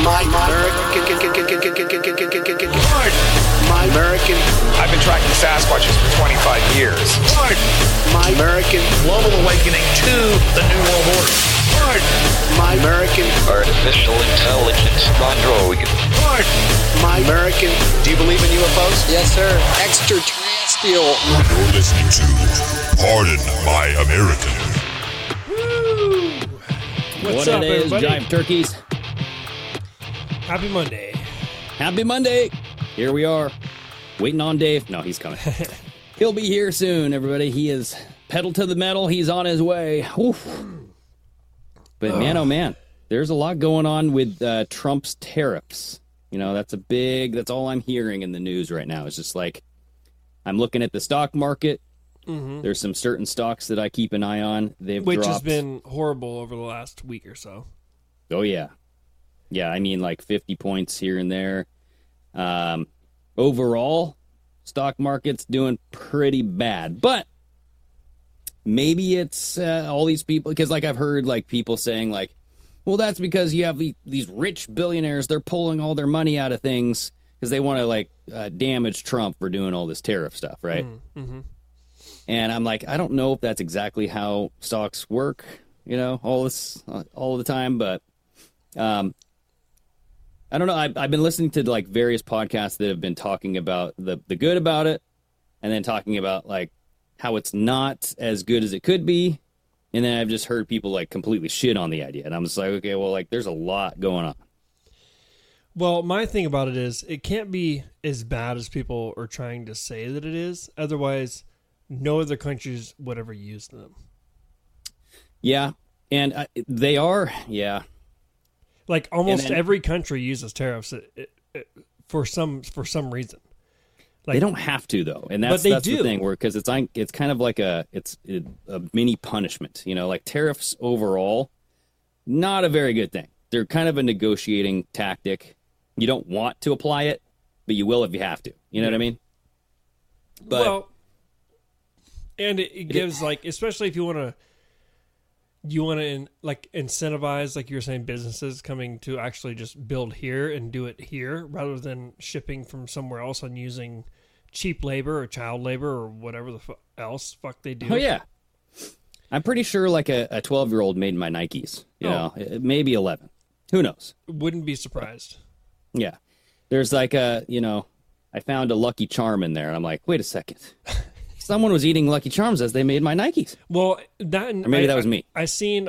My American. I've been tracking Sasquatches for 25 years. My American. Global awakening to the New World Order. My American. Artificial intelligence android. My American. Do you believe in UFOs? Yes, sir. Extraterrestrial. You're listening to Pardon My American. What's What up, it is, everybody? Jive Turkeys. Happy Monday. Happy Monday. Here we are, waiting on Dave. No, he's coming. He'll be here soon, everybody. He is pedal to the metal. He's on his way. Oof. But man, oh man, there's a lot going on with Trump's tariffs. You know, that's all I'm hearing in the news right now. It's just like, I'm looking at the stock market. Mm-hmm. There's some certain stocks that I keep an eye on. Which dropped. has been horrible over the last week or so. Oh, yeah. Yeah, I mean, like 50 points here and there. Overall, stock market's doing pretty bad. But maybe it's all these people, because like I've heard like people saying like, well, that's because you have these rich billionaires, they're pulling all their money out of things because they want to like damage Trump for doing all this tariff stuff, right? Mm-hmm. And I'm like, I don't know if that's exactly how stocks work, you know, all the time, but I don't know. I've been listening to like various podcasts that have been talking about the good about it, and then talking about like how it's not as good as it could be, and then I've just heard people like completely shit on the idea, and I'm just like, okay, well, like there's a lot going on. Well, my thing about it is it can't be as bad as people are trying to say that it is. Otherwise, no other countries would ever use them. Yeah, and they are, yeah. Like almost every country uses tariffs for some reason. Like, they don't have to though, and that's do. The thing. Where because it's kind of like a mini punishment, you know, like tariffs overall, not a very good thing. They're kind of a negotiating tactic. You don't want to apply it, but you will if you have to. You know what I mean? But, well, and it gives like, especially if you want to like incentivize, like you were saying, businesses coming to actually just build here and do it here rather than shipping from somewhere else and using cheap labor or child labor or whatever the else they do. Oh yeah, I'm pretty sure like a 12-year-old made my Nikes. You know, maybe 11. Who knows? Wouldn't be surprised. Yeah, there's like I found a Lucky Charm in there, and I'm like, wait a second. Someone was eating Lucky Charms as they made my Nikes. Well, that or maybe that was me. I seen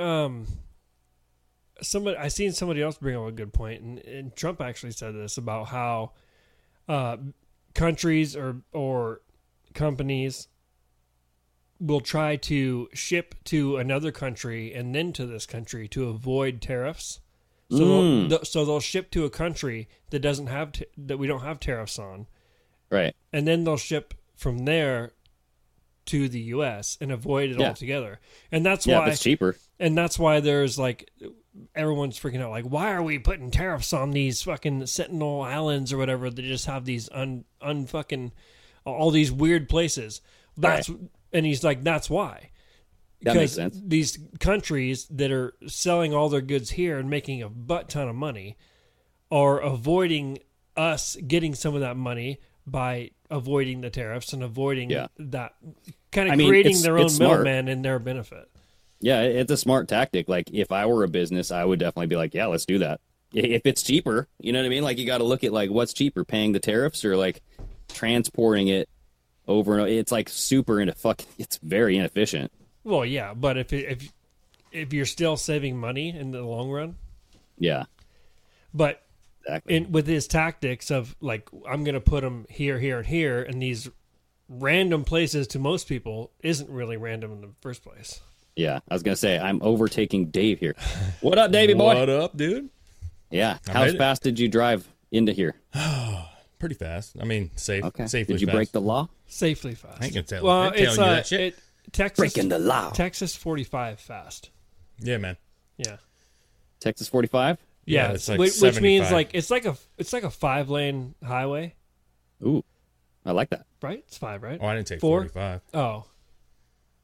somebody else bring up a good point, and Trump actually said this about how countries or companies will try to ship to another country and then to this country to avoid tariffs. So they'll ship to a country that doesn't have that we don't have tariffs on, right? And then they'll ship from there to the U.S. and avoid it altogether. And that's why it's cheaper. And that's why there's like everyone's freaking out. Like, why are we putting tariffs on these fucking Sentinel Islands or whatever? They just have these unfucking all these weird places. And he's like, that's why. That makes sense. These countries that are selling all their goods here and making a butt ton of money are avoiding us getting some of that money by avoiding the tariffs and avoiding that kind of creating their own middleman in their benefit. Yeah, it's a smart tactic. Like if I were a business, I would definitely be like, yeah, let's do that. If it's cheaper, you know what I mean? Like you got to look at like what's cheaper, paying the tariffs or like transporting it over and over. It's like it's very inefficient. Well, yeah, but if you're still saving money in the long run, yeah. But exactly. with his tactics of like, I'm going to put them here, here, and here, and these random places to most people isn't really random in the first place. Yeah, I was going to say I'm overtaking Dave here. What up, Davey boy? What up, dude? Yeah, how fast did you drive into here? Pretty fast. I mean, safely. Did you break the law? Safely fast. I ain't gonna tell well, you that shit. Texas, breaking the law. Texas 45 fast. Yeah, man. Yeah. Texas 45? Yeah, it's like which means like it's like a 5-lane highway. Ooh, I like that. Right? It's 5, right? Oh, I didn't take 4? 45. Oh.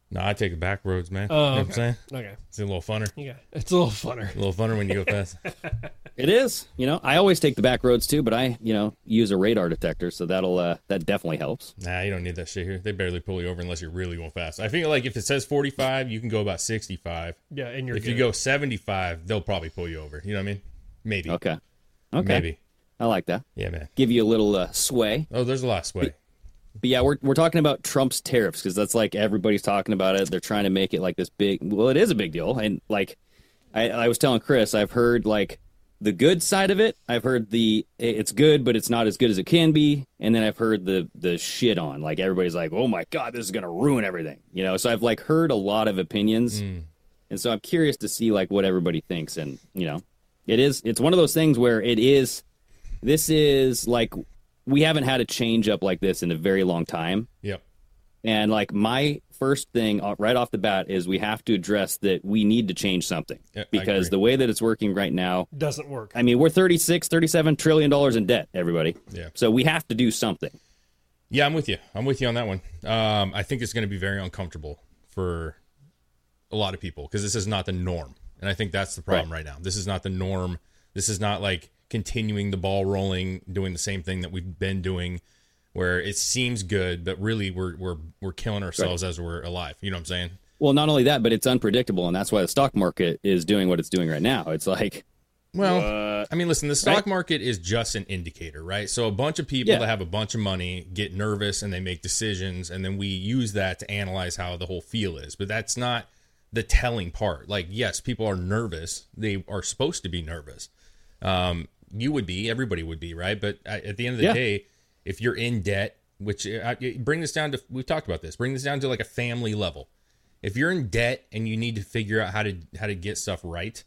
No, I take the back roads, man. Oh, You know what I'm okay. saying? Okay. It's a little funner. Yeah, it's a little funner. A little funner when you go fast. It is. I always take the back roads too, but I use a radar detector, so that definitely helps. Nah, you don't need that shit here. They barely pull you over unless you're really going fast. I feel like if it says 45, you can go about 65. Yeah, and you're If good. you go 75, they'll probably pull you over. You know what I mean? Maybe. Okay. Maybe. I like that. Yeah, man. Give you a little sway. Oh, there's a lot of sway. But yeah, we're talking about Trump's tariffs because that's like everybody's talking about it. They're trying to make it like this big. Well, it is a big deal, and like I was telling Chris, I've heard like the good side of it. I've heard it's good, but it's not as good as it can be. And then I've heard the shit on. Like everybody's like, oh my god, this is gonna ruin everything. So I've like heard a lot of opinions, and so I'm curious to see like what everybody thinks. And it's one of those things where this is like. We haven't had a change up like this in a very long time. Yep. And like my first thing right off the bat is we have to address that we need to change something because the way that it's working right now doesn't work. I mean, we're $37 trillion in debt, everybody. Yeah. So we have to do something. Yeah, I'm with you. I'm with you on that one. I think it's going to be very uncomfortable for a lot of people because this is not the norm. And I think that's the problem right now. This is not the norm. This is not like continuing the ball rolling, doing the same thing that we've been doing, where it seems good, but really we're killing ourselves as we're alive. You know what I'm saying? Well, not only that, but it's unpredictable, and that's why the stock market is doing what it's doing right now. It's like, I mean, listen, the stock market is just an indicator, right? So a bunch of people that have a bunch of money get nervous and they make decisions, and then we use that to analyze how the whole feel is. But that's not the telling part. Like, yes, people are nervous. They are supposed to be nervous. You would be, everybody would be, right? But at the end of the day, if you're in debt, which bring this down to, we've talked about this, bring this down to like a family level. If you're in debt and you need to figure out how to get stuff right,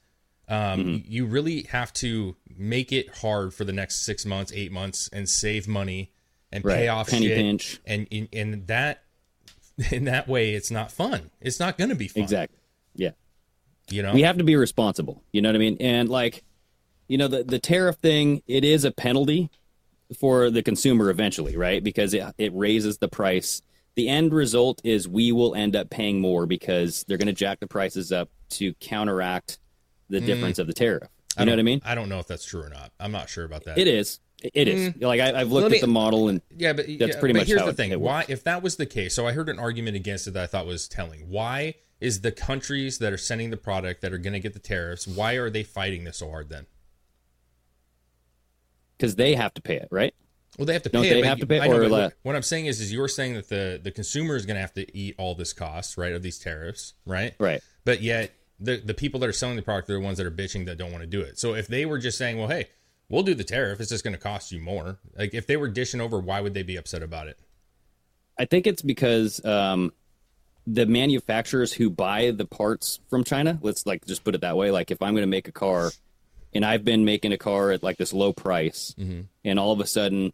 you really have to make it hard for the next 6 months, 8 months, and save money and pay off penny shit. pinch. And that in that way, it's not fun. It's not going to be fun. Exactly. Yeah. We have to be responsible. You know what I mean? And like. The tariff thing, it is a penalty for the consumer eventually, right? Because it raises the price. The end result is we will end up paying more because they're going to jack the prices up to counteract the difference of the tariff. You know what I mean? I don't know if that's true or not. I'm not sure about that. It is. It is. Like I've looked at the model, and that's pretty much here's how the thing. it Why, works. if that was the case, so I heard an argument against it that I thought was telling. Why is the countries that are sending the product that are going to get the tariffs, why are they fighting this so hard then? Because they have to pay it, right? Well, they have to pay Don't it. they but have to pay it, I know, or but what I'm saying is you're saying that the consumer is going to have to eat all this cost, right, of these tariffs, right? Right. But yet the people that are selling the product are the ones that are bitching that don't want to do it. So if they were just saying, well, hey, we'll do the tariff, it's just going to cost you more. Like if they were dishing over, why would they be upset about it? I think it's because the manufacturers who buy the parts from China, let's like just put it that way. Like if I'm going to make a car and I've been making a car at like this low price and all of a sudden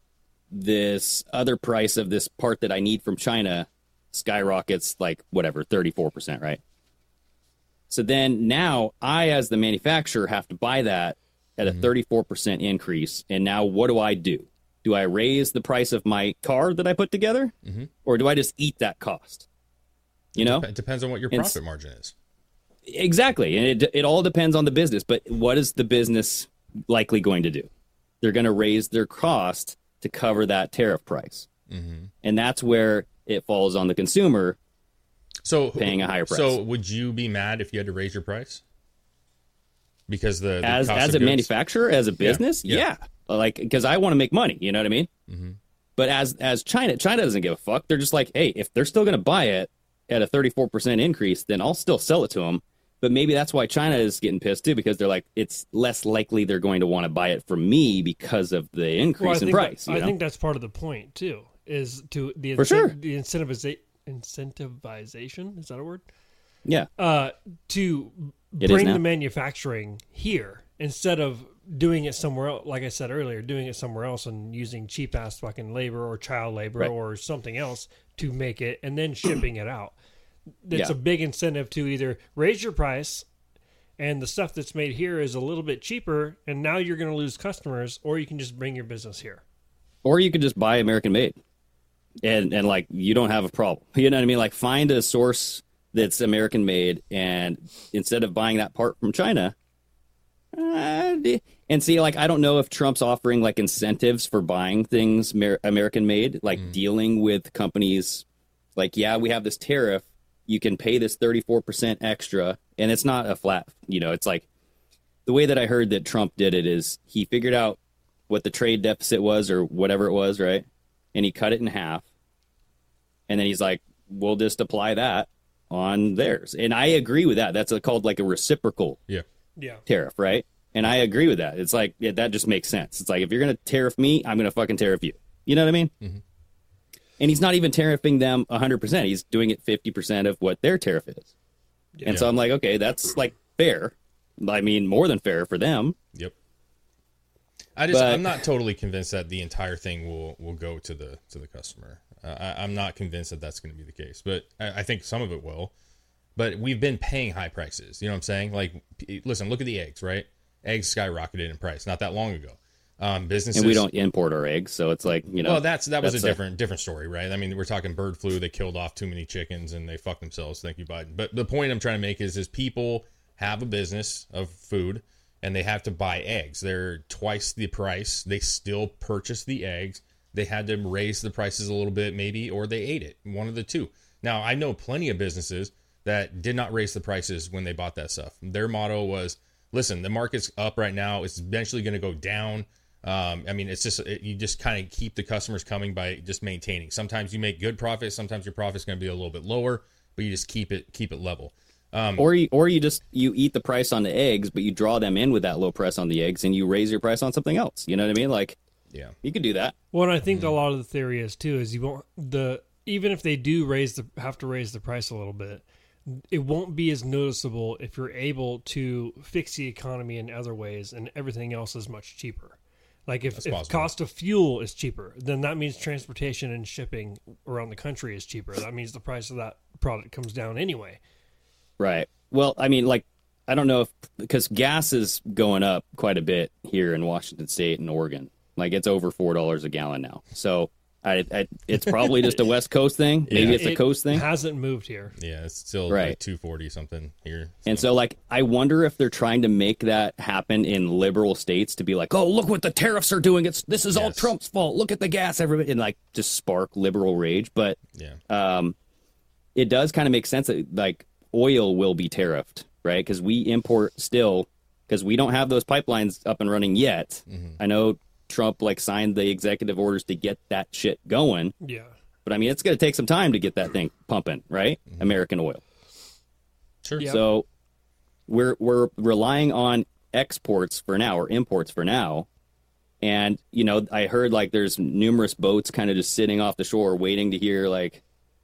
this other price of this part that I need from China skyrockets like whatever, 34%, right? So then now I, as the manufacturer, have to buy that at a 34% increase. And now what do? Do I raise the price of my car that I put together? Or do I just eat that cost? It depends on what your profit margin is. Exactly. And it all depends on the business. But what is the business likely going to do? They're going to raise their cost to cover that tariff price. And that's where it falls on the consumer paying a higher price. So would you be mad if you had to raise your price? Because the as cost a of goods? manufacturer, as a business, Yeah. Like, because I want to make money, you know what I mean? But as China doesn't give a fuck. They're just like, hey, if they're still going to buy it at a 34% increase, then I'll still sell it to them. But maybe that's why China is getting pissed too, because they're like, it's less likely they're going to want to buy it from me because of the increase in price. I think that's part of the point too, is to the For sure. the incentivization. Is that a word? Yeah. To It is bring now. the manufacturing here instead of doing it somewhere else. Like I said earlier, doing it somewhere else and using cheap ass fucking labor or child labor Right. or something else to make it and then shipping it out. It's Yeah. a big incentive to either raise your price and the stuff that's made here is a little bit cheaper and now you're going to lose customers, or you can just bring your business here. Or you could just buy American made. and like you don't have a problem. You know what I mean? Like find a source that's American made, and instead of buying that part from China, and see, like I don't know if Trump's offering like incentives for buying things American made, like dealing with companies. Like, yeah, we have this tariff. You can pay this 34% extra, and it's not a flat. You know, it's like the way that I heard that Trump did it is he figured out what the trade deficit was or whatever it was, right? And he cut it in half. And then he's like, we'll just apply that on theirs. And I agree with that. That's called like a reciprocal tariff, right? And I agree with that. It's like, that just makes sense. It's like, if you're going to tariff me, I'm going to fucking tariff you. You know what I mean? Mm-hmm. And he's not even tariffing them 100%. He's doing it 50% of what their tariff is. Yeah. And so I'm like, okay, that's like fair. I mean, more than fair for them. Yep. I'm not totally convinced that the entire thing will go to the customer. I'm not convinced that that's going to be the case, but I think some of it will. But we've been paying high prices. You know what I'm saying? Like, listen, look at the eggs, right? Eggs skyrocketed in price not that long ago. Businesses, and we don't import our eggs, so it's like, you know. Well, that was a different story, right? I mean, we're talking bird flu. They killed off too many chickens and they fucked themselves. Thank you, Biden. But the point I'm trying to make is people have a business of food and they have to buy eggs. They're twice the price. They still purchase the eggs. They had to raise the prices a little bit, maybe, or they ate it. One of the two. Now, I know plenty of businesses that did not raise the prices when they bought that stuff. Their motto was, listen, the market's up right now. It's eventually going to go down. I mean, it's just, you just kind of keep the customers coming by just maintaining. Sometimes you make good profits. Sometimes your profit's going to be a little bit lower, but you just keep it level. Or you eat the price on the eggs, but you draw them in with that low price on the eggs and you raise your price on something else. You know what I mean? Like, yeah, you could do that. Well, and I think a lot of the theory is too, is you won't, even if they do have to raise the price a little bit, it won't be as noticeable if you're able to fix the economy in other ways and everything else is much cheaper. Like if cost of fuel is cheaper, then that means transportation and shipping around the country is cheaper. That means the price of that product comes down anyway. Right. Well, I mean, like, I don't know because gas is going up quite a bit here in Washington State and Oregon. Like it's over $4 a gallon now. So it's probably just a West Coast thing. Maybe it's a coast thing. It hasn't moved here. Yeah, it's still like 240 something here. So. And so, like, I wonder if they're trying to make that happen in liberal states to be like, oh, look what the tariffs are doing. This is all Trump's fault. Look at the gas, everybody, and like just spark liberal rage. But it does kind of make sense that like oil will be tariffed, right? Because we import still because we don't have those pipelines up and running yet. Mm-hmm. I know Trump like signed the executive orders to get that shit going. Yeah. But I mean, it's going to take some time to get that thing pumping, right? Mm-hmm. American oil. Sure. Yep. So we're relying on exports for now or imports for now. And, you know, I heard like there's numerous boats kind of just sitting off the shore waiting to hear like,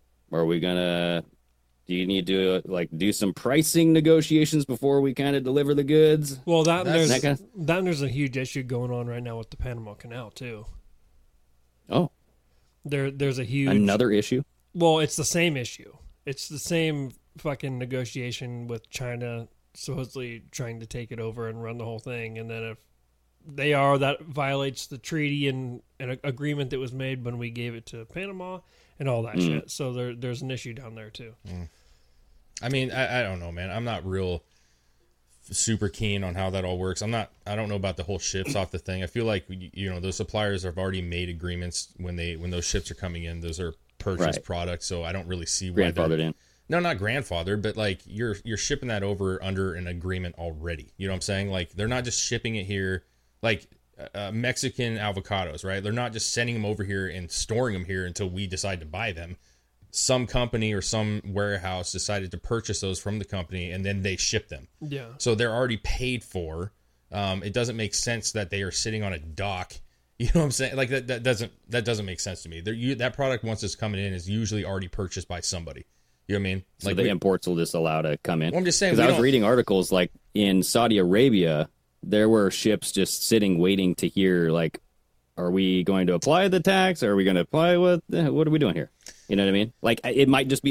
do you need to like do some pricing negotiations before we kind of deliver the goods? Well, there's a huge issue going on right now with the Panama Canal too. Oh, there's another issue. Well, it's the same issue. It's the same fucking negotiation with China supposedly trying to take it over and run the whole thing, and then if that violates the treaty and an agreement that was made when we gave it to Panama and all that shit. So there's an issue down there too. I mean, I don't know, man. I'm not real super keen on how that all works. I don't know about the whole ships off the thing. I feel like, you know, those suppliers have already made agreements when those ships are coming in. Those are purchased products, so I don't really see why grandfathered in. No, not grandfathered, but like you're shipping that over under an agreement already. You know what I'm saying? Like they're not just shipping it here. Like Mexican avocados, right? They're not just sending them over here and storing them here until we decide to buy them. Some company or some warehouse decided to purchase those from the company and then they ship them. Yeah. So they're already paid for. It doesn't make sense that they are sitting on a dock. You know what I'm saying? Like that doesn't make sense to me. That product once it's coming in is usually already purchased by somebody. You know what I mean? Like so the imports will just allow to come in. Well, I'm just saying because I was reading articles like in Saudi Arabia. There were ships just sitting, waiting to hear, like, are we going to apply the tax? Are we going to apply what are we doing here? You know what I mean? Like, it might just be them.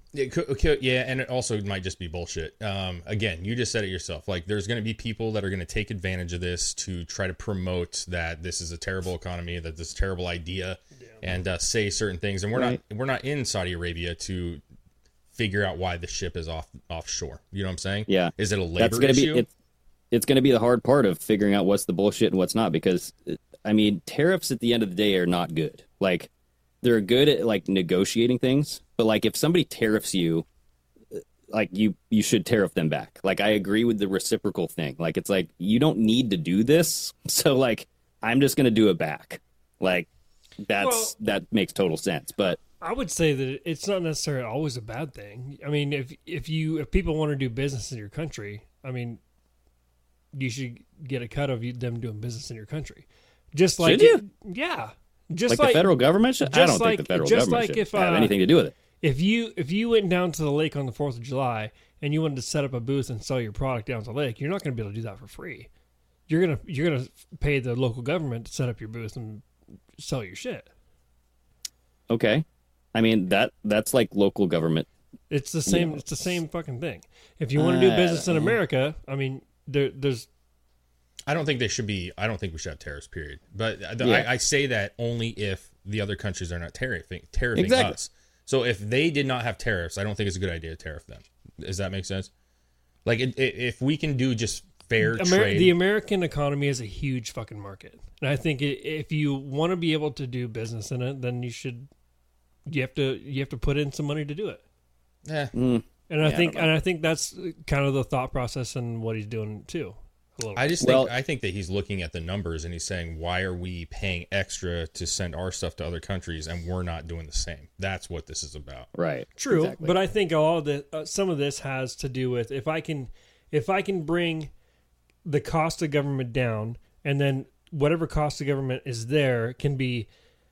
Yeah, and it also might just be bullshit. Again, you just said it yourself. Like, there's going to be people that are going to take advantage of this to try to promote that this is a terrible economy, that this is a terrible idea, and say certain things. And we're not in Saudi Arabia to figure out why the ship is offshore. You know what I'm saying? Yeah. Is it a labor issue? It's going to be the hard part of figuring out what's the bullshit and what's not, because I mean, tariffs at the end of the day are not good. Like, they're good at like negotiating things, but like if somebody tariffs you, like you should tariff them back. Like, I agree with the reciprocal thing. Like, it's like, you don't need to do this, so like I'm just going to do it back. Like, that makes total sense. But I would say that it's not necessarily always a bad thing. I mean, if people want to do business in your country, I mean, you should get a cut of them doing business in your country. Just like, should you? Yeah. Just like the federal government should? I don't think the federal government should have anything to do with it. If you went down to the lake on the 4th of July and you wanted to set up a booth and sell your product down to the lake, you're not going to be able to do that for free. You're gonna pay the local government to set up your booth and sell your shit. Okay, I mean that's like local government. It's the same. It's the same fucking thing. If you want to do business in America, I mean, there's. I don't think we should have tariffs, period. But I say that only if the other countries are not tariffing exactly. us. So if they did not have tariffs, I don't think it's a good idea to tariff them. Does that make sense? Like, if we can do just fair trade. The American economy is a huge fucking market. And I think if you want to be able to do business in it, then you have to put in some money to do it. Yeah. And I think that's kind of the thought process and what he's doing too. I think that he's looking at the numbers and he's saying, why are we paying extra to send our stuff to other countries and we're not doing the same? That's what this is about. Right. True. Exactly. But I think some of this has to do with if I can bring the cost of government down, and then whatever cost of government is there can be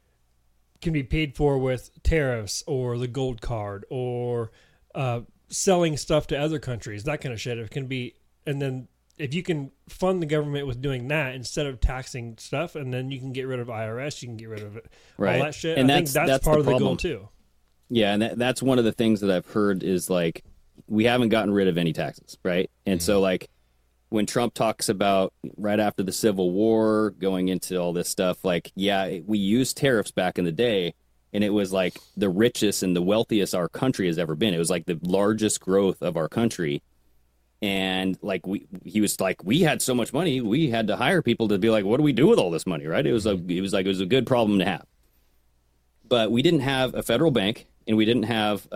paid for with tariffs or the gold card or selling stuff to other countries, that kind of shit. It can be, and then if you can fund the government with doing that instead of taxing stuff, and then you can get rid of IRS, you can get rid of it, all that shit. And I think that's part of the goal too. Yeah, and that's one of the things that I've heard is like, we haven't gotten rid of any taxes, right? And so like when Trump talks about right after the Civil War going into all this stuff, like, yeah, we used tariffs back in the day, and it was like the richest and the wealthiest our country has ever been. It was like the largest growth of our country. And like he was like, we had so much money, we had to hire people to be like, what do we do with all this money, right? It was a good problem to have. But we didn't have a federal bank, and we didn't have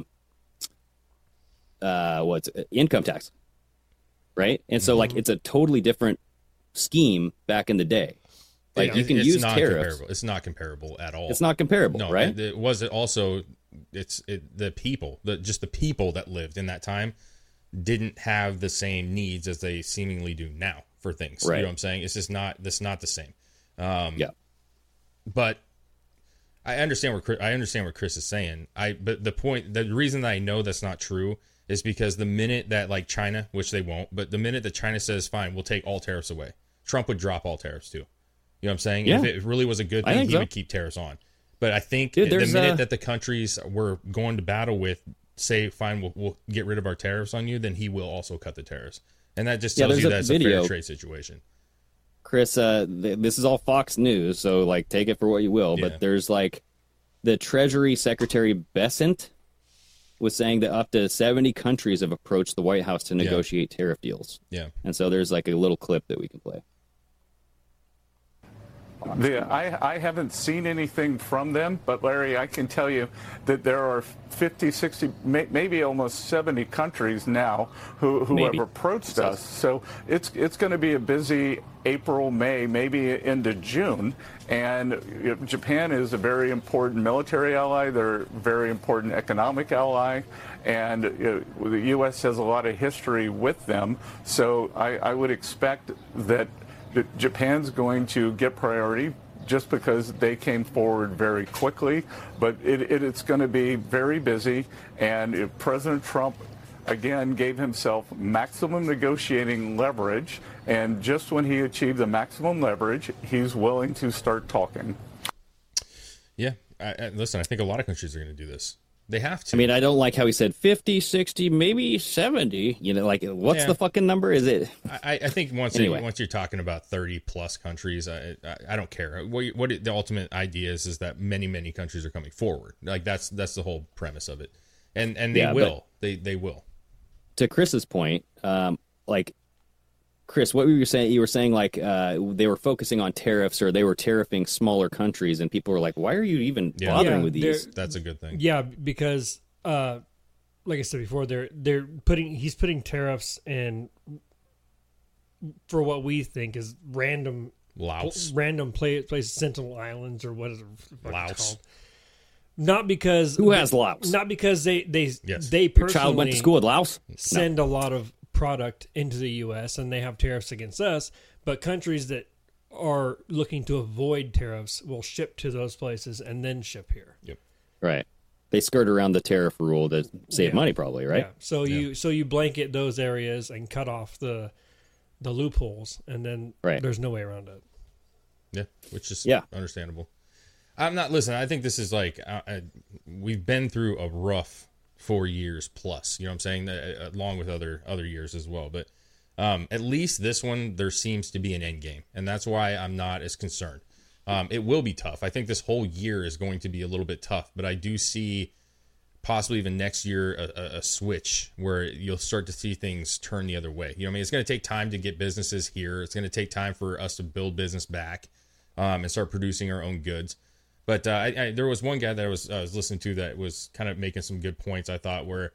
income tax, right? And so like it's a totally different scheme back in the day. Like you can use tariffs. It's not comparable at all. It's not comparable, no, right? It was also the people that lived in that time didn't have the same needs as they seemingly do now for things. Right. You know what I'm saying? It's just not. That's not the same. Yeah. But I understand what Chris is saying. But the reason that I know that's not true is because the minute that like China, which they won't, but the minute that China says, fine, we'll take all tariffs away, Trump would drop all tariffs too. You know what I'm saying? Yeah. If it really was a good thing, he would keep tariffs on. But I think the minute that the countries we're going to battle with say, fine, we'll get rid of our tariffs on you, then he will also cut the tariffs. And that just tells you that's a fair trade situation. Chris, this is all Fox News, so like take it for what you will. Yeah. But there's like the Treasury Secretary Bessent was saying that up to 70 countries have approached the White House to negotiate tariff deals. Yeah. And so there's like a little clip that we can play. I haven't seen anything from them, but Larry, I can tell you that there are 50, 60, maybe almost 70 countries now who have approached us. So it's going to be a busy April, May, maybe into June. And Japan is a very important military ally. They're a very important economic ally. And the U.S. has a lot of history with them. So I would expect that Japan's going to get priority just because they came forward very quickly, but it's going to be very busy. And if President Trump, again, gave himself maximum negotiating leverage, and just when he achieved the maximum leverage, he's willing to start talking. Yeah. Listen, I think a lot of countries are going to do this. They have to. I mean, I don't like how he said 50, 60, maybe 70. You know, like, what's the fucking number? Is it? I think once you're talking about 30 plus countries, I don't care. What the ultimate idea is that many countries are coming forward. Like that's the whole premise of it, and they will. They will. To Chris's point, like, Chris, what were you saying? You were saying like they were focusing on tariffs, or they were tariffing smaller countries, and people were like, "Why are you even bothering with these?" That's a good thing. Yeah, because like I said before, he's putting tariffs in for what we think is random places, Sentinel Islands or what is it called? Not because who has Laos? Not because they personally Your child went to school at Laos. Send a lot of product into the U.S. and they have tariffs against us, but countries that are looking to avoid tariffs will ship to those places and then ship here. Yep. Right. They skirt around the tariff rule to save money, probably, right? Yeah. So you blanket those areas and cut off the loopholes, and then there's no way around it. Yeah, which is understandable. I think this is like we've been through a rough 4 years plus, you know what I'm saying, along with other years as well, but at least this one there seems to be an end game, and that's why I'm not as concerned. It will be tough. I think this whole year is going to be a little bit tough, but I do see possibly even next year a switch where you'll start to see things turn the other way. You know what I mean? It's going to take time to get businesses here. It's going to take time for us to build business back and start producing our own goods. But there was one guy that I was listening to that was kind of making some good points, I thought, where,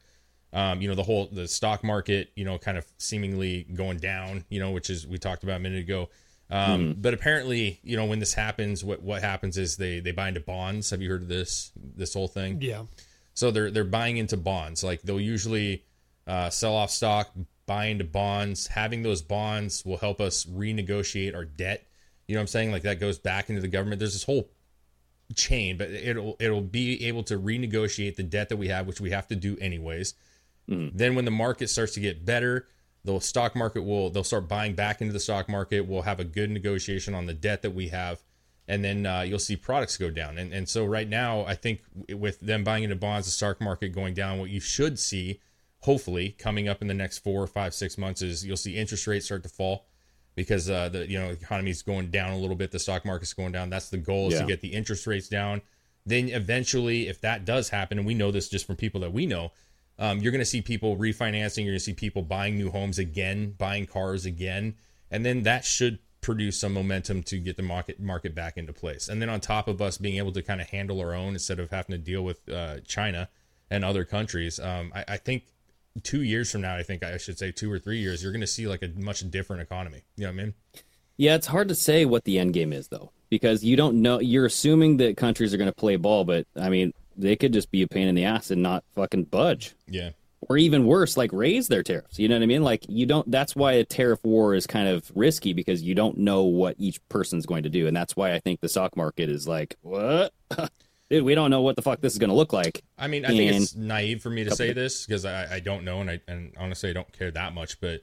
the stock market, kind of seemingly going down, which is we talked about a minute ago. But apparently, when this happens, what happens is they buy into bonds. Have you heard of this whole thing? Yeah. So they're buying into bonds. Like they'll usually sell off stock, buy into bonds. Having those bonds will help us renegotiate our debt. You know what I'm saying? Like that goes back into the government. There's this whole chain, but it'll be able to renegotiate the debt that we have, which we have to do anyways. Then when the market starts to get better, the stock market they'll start buying back into the stock market. We'll have a good negotiation on the debt that we have, and then you'll see products go down. And so right now, I think with them buying into bonds, the stock market going down, what you should see, hopefully, coming up in the next 4 or 5, 6 months is you'll see interest rates start to fall. Because the economy is going down a little bit, the stock market's going down. That's the goal, is to get the interest rates down. Then eventually, if that does happen, and we know this just from people that we know, you're going to see people refinancing. You're going to see people buying new homes again, buying cars again, and then that should produce some momentum to get the market back into place. And then on top of us being able to kind of handle our own instead of having to deal with China and other countries, I think 2 years from now, I think I should say 2 or 3 years, you're going to see like a much different economy. You know what I mean? Yeah, it's hard to say what the end game is, though, because you don't know. You're assuming that countries are going to play ball, but I mean, they could just be a pain in the ass and not fucking budge. Yeah. Or even worse, like raise their tariffs. You know what I mean? Like that's why a tariff war is kind of risky, because you don't know what each person's going to do. And that's why I think the stock market is like, what? Dude, we don't know what the fuck this is going to look like. I mean, I think it's naive for me to say this because I don't know, and honestly, I don't care that much. But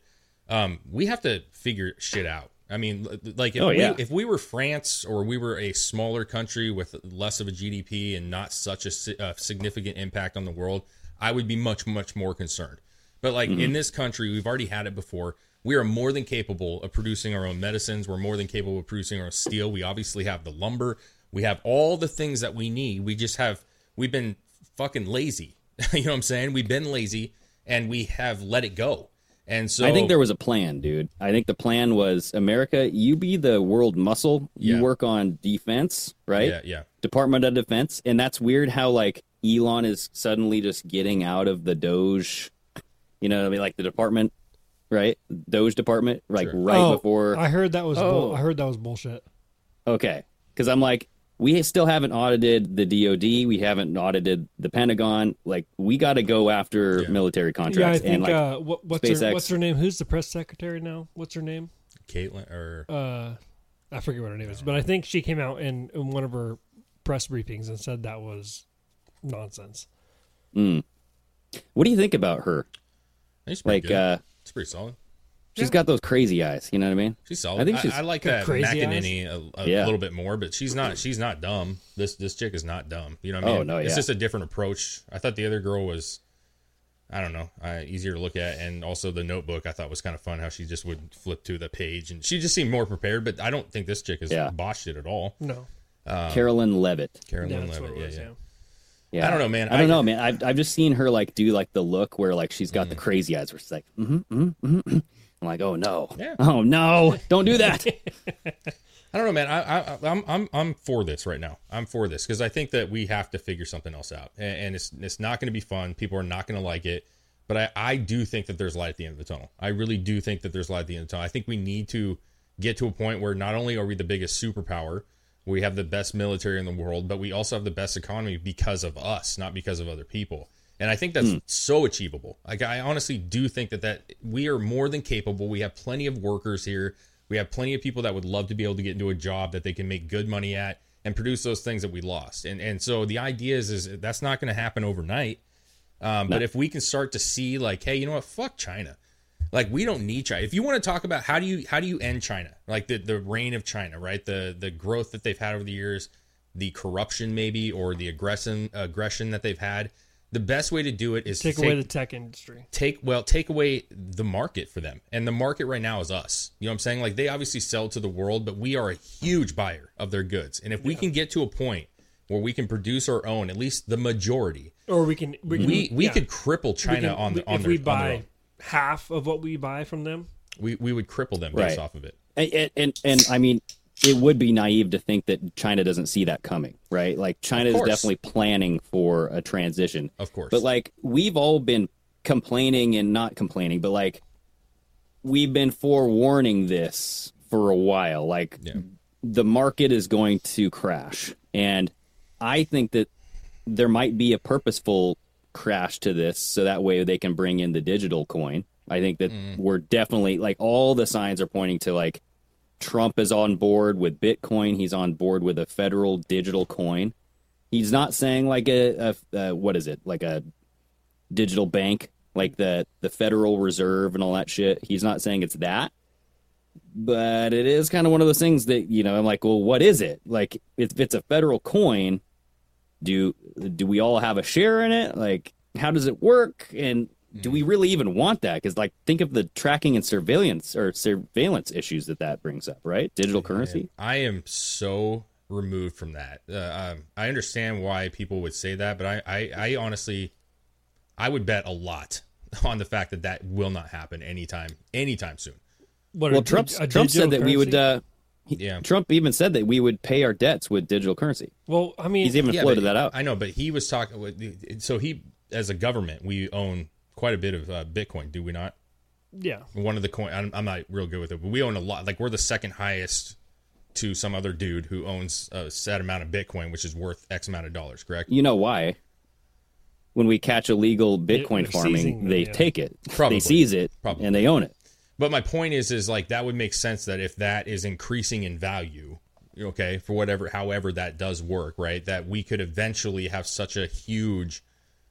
we have to figure shit out. I mean, like if we were France, or we were a smaller country with less of a GDP and not such a significant impact on the world, I would be much, much more concerned. But like in this country, we've already had it before. We are more than capable of producing our own medicines. We're more than capable of producing our own steel. We obviously have the lumber. We have all the things that we need. We've been fucking lazy. You know what I'm saying? We've been lazy, and we have let it go. And so I think there was a plan, dude. I think the plan was, America, you be the world muscle. You work on defense, right? Yeah. Department of Defense. And that's weird how like Elon is suddenly just getting out of the Doge, you know what I mean? Like the department, right? Doge department, like before. I heard that was I heard that was bullshit. Okay. Because I'm like, we still haven't audited the DOD. We haven't audited the Pentagon. Like, we got to go after military contracts. Yeah, I think, and like, what's her name? Who's the press secretary now? What's her name? Caitlin, or I forget what her name is, but I think she came out in one of her press briefings and said that was nonsense. What do you think about her? It's pretty good. It's pretty solid. She's got those crazy eyes. You know what I mean? She's solid. I think I like that crazy McEnany a little bit more, but she's not dumb. This chick is not dumb. You know what I mean? Oh, no, It's yeah. just a different approach. I thought the other girl was, I don't know, easier to look at, and also the Notebook I thought was kind of fun how she just would flip to the page, and she just seemed more prepared. But I don't think this chick has botched it at all. No. Carolyn Levitt. Carolyn That's what Levitt, it was, yeah. Yeah. I don't know, man. I don't know, man. I've just seen her like do like the look where like she's got the crazy eyes where she's like, I'm like, oh no, oh no, don't do that. I don't know, man. I'm for this right now. I'm for this because I think that we have to figure something else out, and it's not going to be fun. People are not going to like it, but I do think that there's light at the end of the tunnel. I really do think that there's light at the end of the tunnel. I think we need to get to a point where not only are we the biggest superpower, we have the best military in the world, but we also have the best economy because of us, not because of other people. And I think that's so achievable. Like, I honestly do think that we are more than capable. We have plenty of workers here. We have plenty of people that would love to be able to get into a job that they can make good money at and produce those things that we lost. And so the idea is that's not going to happen overnight. But if we can start to see like, hey, you know what? Fuck China. Like, we don't need China. If you want to talk about how do you end China, like the reign of China, right? The growth that they've had over the years, the corruption maybe, or the aggression that they've had. The best way to do it is take away the tech industry. Take away the market for them. And the market right now is us. You know what I'm saying? Like, they obviously sell to the world, but we are a huge buyer of their goods. And if we can get to a point where we can produce our own, at least the majority, or we could cripple China if we buy half of what we buy from them, we would cripple them based off of it. And I mean, it would be naive to think that China doesn't see that coming, right? Like, China is definitely planning for a transition. Of course. But, like, we've all been complaining and not complaining, but, like, we've been forewarning this for a while. Like, the market is going to crash. And I think that there might be a purposeful crash to this so that way they can bring in the digital coin. I think that we're definitely, like, all the signs are pointing to, like, Trump is on board with Bitcoin. He's on board with a federal digital coin. He's not saying like a what is it? Like a digital bank, like the Federal Reserve and all that shit. He's not saying it's that. But it is kind of one of those things that, you know, I'm like, well, what is it? Like, if it's a federal coin, do we all have a share in it? Like, how does it work? And do we really even want that? Because, like, think of the tracking and surveillance issues that brings up, right? Digital currency. I am so removed from that. I understand why people would say that, but I honestly, I would bet a lot on the fact that will not happen anytime soon. Trump said that we would. Trump even said that we would pay our debts with digital currency. Well, I mean, he's even floated that out. I know, but he was talking. So as a government, we own quite a bit of Bitcoin, do we not? Yeah. One of the coin, I'm not real good with it, but we own a lot. Like, we're the second highest to some other dude who owns a set amount of Bitcoin, which is worth X amount of dollars, correct? You know why? When we catch illegal Bitcoin farming, they take it. Probably. They seize it, and they own it. But my point is like, that would make sense that if that is increasing in value, okay, for however that does work, right, that we could eventually have such a huge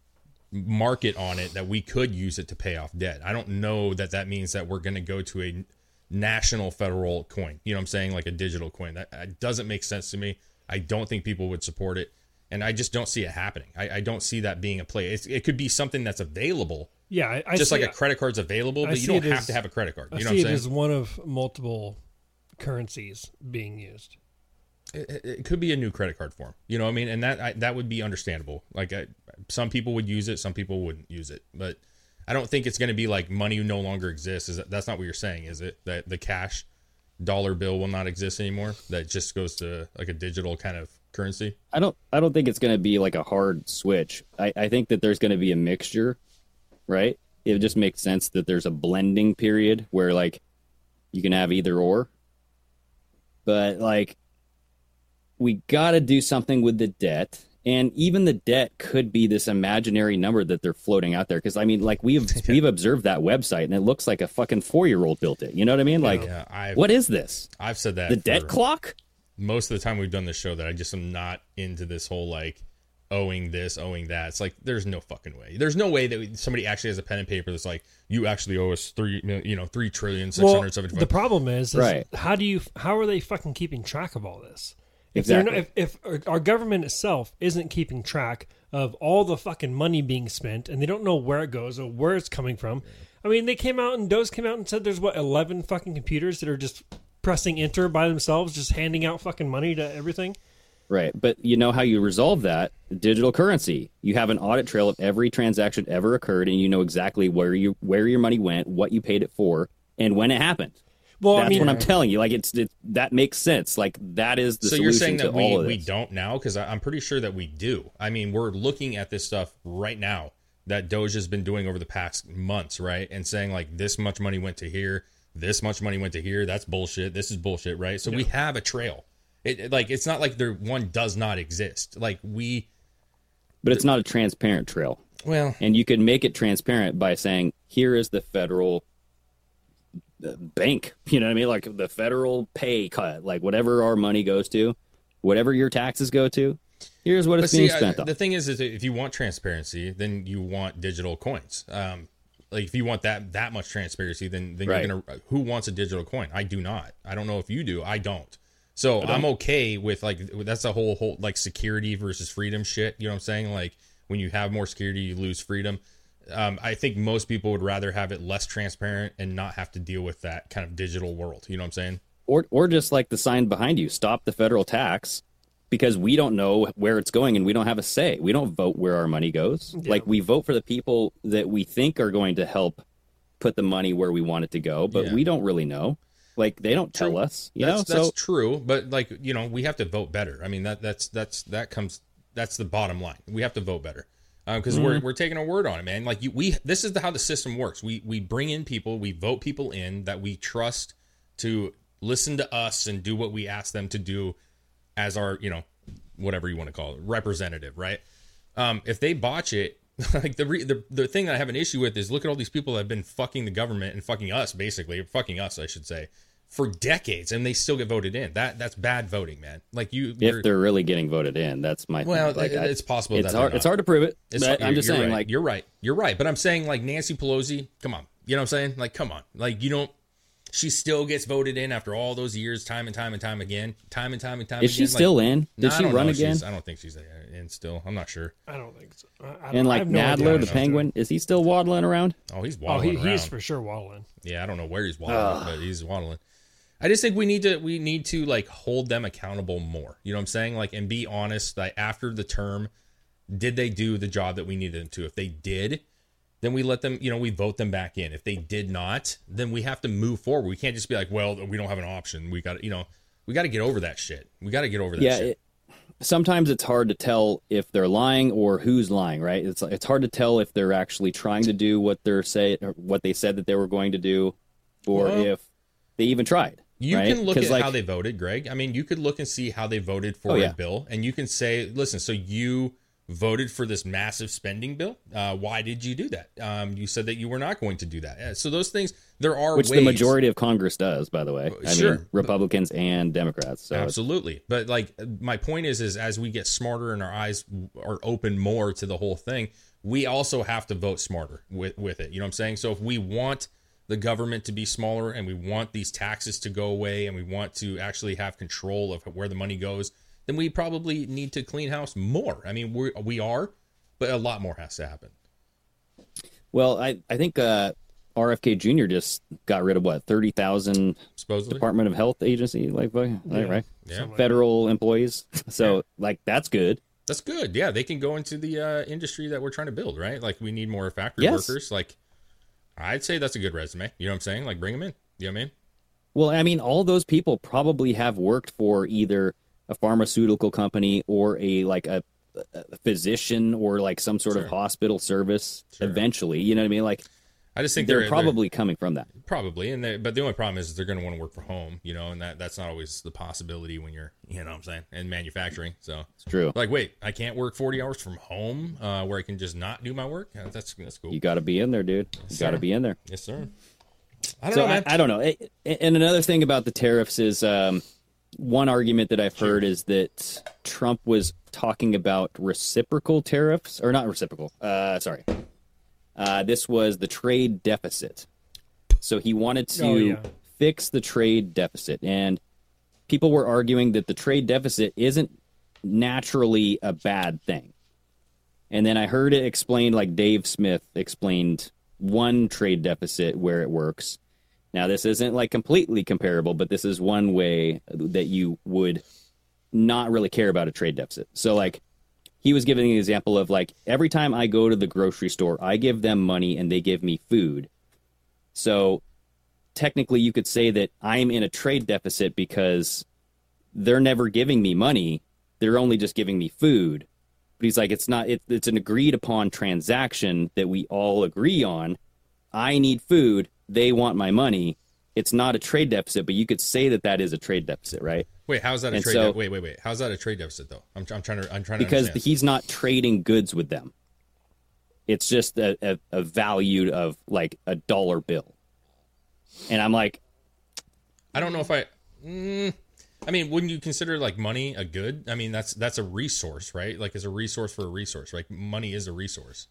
market on it that we could use it to pay off debt. I don't know that means that we're going to go to a national federal coin. You know what I'm saying? Like a digital coin. That doesn't make sense to me. I don't think people would support it. And I just don't see it happening. I don't see that being a play. It could be something that's available. Yeah. Just like a credit card's available, but you don't have to have a credit card. You know what I'm saying? I see it as one of multiple currencies being used. It could be a new credit card form. You know what I mean? And that would be understandable. Like, some people would use it, some people wouldn't use it. But I don't think it's going to be like money no longer exists. That's not what you're saying, is it? That the cash dollar bill will not exist anymore? That just goes to like a digital kind of currency? I don't think it's going to be like a hard switch. I think that there's going to be a mixture, right? It just makes sense that there's a blending period where, like, you can have either or. But, like, we got to do something with the debt. And even the debt could be this imaginary number that they're floating out there. Because, I mean, like, we've observed that website, and it looks like a fucking 4-year-old built it. You know what I mean? Like, what is this? I've said that. The debt clock? Most of the time we've done this show that I just am not into this whole, like, owing this, owing that. It's like, there's no fucking way. There's no way that somebody actually has a pen and paper that's like, you actually owe us $3,675,000,000. The problem is right. How are they fucking keeping track of all this? Exactly. If our government itself isn't keeping track of all the fucking money being spent, and they don't know where it goes or where it's coming from. I mean, DOJ came out and said there's 11 fucking computers that are just pressing enter by themselves, just handing out fucking money to everything. Right. But you know how you resolve that? Digital currency. You have an audit trail of every transaction ever occurred, and you know exactly where your money went, what you paid it for, and when it happened. Well, that's what I'm telling you. Like, that makes sense. Like, that is the solution. So you're saying that we don't now? Because I'm pretty sure that we do. I mean, we're looking at this stuff right now that Doge has been doing over the past months, right? And saying, like, this much money went to here, this much money went to here, that's bullshit, this is bullshit, right? So we have a trail. It's not like one does not exist. But it's not a transparent trail. Well, and you can make it transparent by saying, here is the federal bank, you know what I mean? Like the federal pay cut, like whatever our money goes to, whatever your taxes go to, here's what it's being spent on. The thing is if you want transparency, then you want digital coins. Like if you want that much transparency, then right. You're gonna. Who wants a digital coin? I do not. I don't know if you do. I don't. So I'm okay with that's the whole like security versus freedom shit. You know what I'm saying? Like when you have more security, you lose freedom. I think most people would rather have it less transparent and not have to deal with that kind of digital world. You know what I'm saying? Or just like the sign behind you, stop the federal tax, because we don't know where it's going and we don't have a say. We don't vote where our money goes. Yeah. Like we vote for the people that we think are going to help put the money where we want it to go, but we don't really know. Like they don't tell us. That's true, but we have to vote better. I mean that's the bottom line. We have to vote better. Because we're taking a word on it, man. Like this is how the system works. We bring in people, we vote people in that we trust to listen to us and do what we ask them to do as our, whatever you want to call it, representative, right? If they botch it, like the thing that I have an issue with is look at all these people that have been fucking the government and fucking us, I should say, for decades, and they still get voted in. That's bad voting, man. Like if they're really getting voted in, that's my well, thing. Like, it's possible. It's hard to prove it. I'm just saying, right. You're right. But I'm saying, like Nancy Pelosi, come on. You know what I'm saying? Like, come on. Like she still gets voted in after all those years, time and time again. Is she still in? Did she run again? I don't think she's in still. I'm not sure. I don't think so. And like Nadler, the penguin, is he still waddling around? Oh, he's waddling around. He's for sure waddling. Yeah, I don't know where he's waddling, but he's waddling. I just think we need to like hold them accountable more. You know what I'm saying? Like, and be honest. Like after the term, did they do the job that we needed them to? If they did, then we let them. We vote them back in. If they did not, then we have to move forward. We can't just be like, well, we don't have an option. We got to get over that shit. We got to get over that shit. Sometimes it's hard to tell if they're lying or who's lying, right? It's hard to tell if they're actually trying to do what they said that they were going to do, or if they even tried. You right? can look at how they voted, Greg. I mean, you could look and see how they voted for a bill, and you can say, listen, so you voted for this massive spending bill. Why did you do that? You said that you were not going to do that. So those things, there are which ways. The majority of Congress does, by the way. I mean, Republicans and Democrats. So absolutely. But like my point is as we get smarter and our eyes are open more to the whole thing, we also have to vote smarter with it. You know what I'm saying? So if we want the government to be smaller and we want these taxes to go away and we want to actually have control of where the money goes, then we probably need to clean house more. I mean, we are, but a lot more has to happen. Well, I think RFK Jr. just got rid of 30,000 supposedly Department of Health agency, right? Yeah. Federal employees. So that's good. That's good. Yeah, they can go into the industry that we're trying to build, right? Like we need more factory workers. Like I'd say that's a good resume. You know what I'm saying? Like bring them in. You know what I mean? Well, I mean, all those people probably have worked for either a pharmaceutical company or a physician or like some sort of hospital service eventually. You know what I mean? Like I just think they're probably coming from that. Probably, but the only problem is they're going to want to work from home, and that's not always the possibility when you're, what I'm saying, in manufacturing. So it's true. Like, wait, I can't work 40 hours from home where I can just not do my work? That's cool. You got to be in there, dude. You got to be in there. Yes, sir. I don't know, man. I don't know. And another thing about the tariffs is one argument that I've heard is that Trump was talking about reciprocal tariffs, or not reciprocal. This was the trade deficit. So he wanted to fix the trade deficit, and people were arguing that the trade deficit isn't naturally a bad thing. And then I heard it explained, like Dave Smith explained one trade deficit where it works. Now, this isn't like completely comparable, but this is one way that you would not really care about a trade deficit. So, like, he was giving an example of, like, every time I go to the grocery store, I give them money and they give me food. So, technically, you could say that I'm in a trade deficit because they're never giving me money. They're only just giving me food. But he's like, it's an agreed upon transaction that we all agree on. I need food. They want my money. It's not a trade deficit, but you could say that is a trade deficit, right? Wait, how's that a trade deficit? Wait. How's that a trade deficit though? I'm trying to because understand. He's not trading goods with them. It's just a value of like a dollar bill. And I'm like, I don't know if I mean, wouldn't you consider like money a good? I mean, that's a resource, right? Like it's a resource for a resource. Like money is a resource.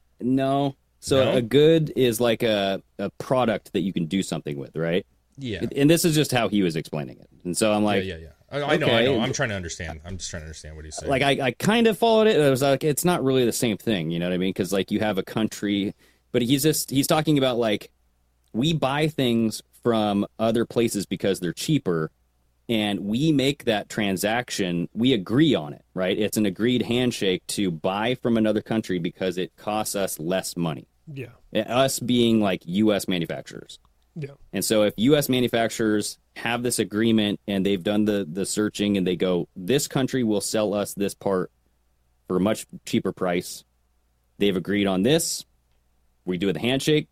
No. So a good is like a product that you can do something with, right? Yeah. And this is just how he was explaining it. And so I'm like, yeah. I know. I'm trying to understand. I'm just trying to understand what he's saying. Like I kind of followed it. I was like, it's not really the same thing. You know what I mean? Because like you have a country, but he's talking about like we buy things from other places because they're cheaper. And we make that transaction, we agree on it, right? It's an agreed handshake to buy from another country because it costs us less money. Yeah. Us being like U.S. manufacturers. Yeah. And so if U.S. manufacturers have this agreement and they've done the searching and they go, this country will sell us this part for a much cheaper price. They've agreed on this. We do the handshake.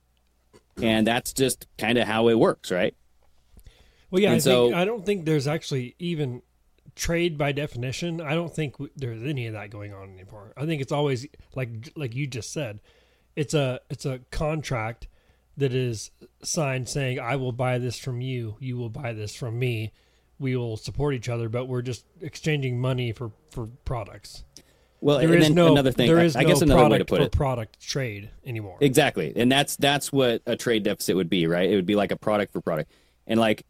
And that's just kind of how it works, right? Well, yeah, I don't think there's actually even trade by definition. I don't think there's any of that going on anymore. I think it's always like you just said. It's a contract that is signed saying, I will buy this from you. You will buy this from me. We will support each other, but we're just exchanging money for products. Well, another thing, I guess another way to put it, product trade anymore. Exactly. And that's what a trade deficit would be, right? It would be like a product for product. And like,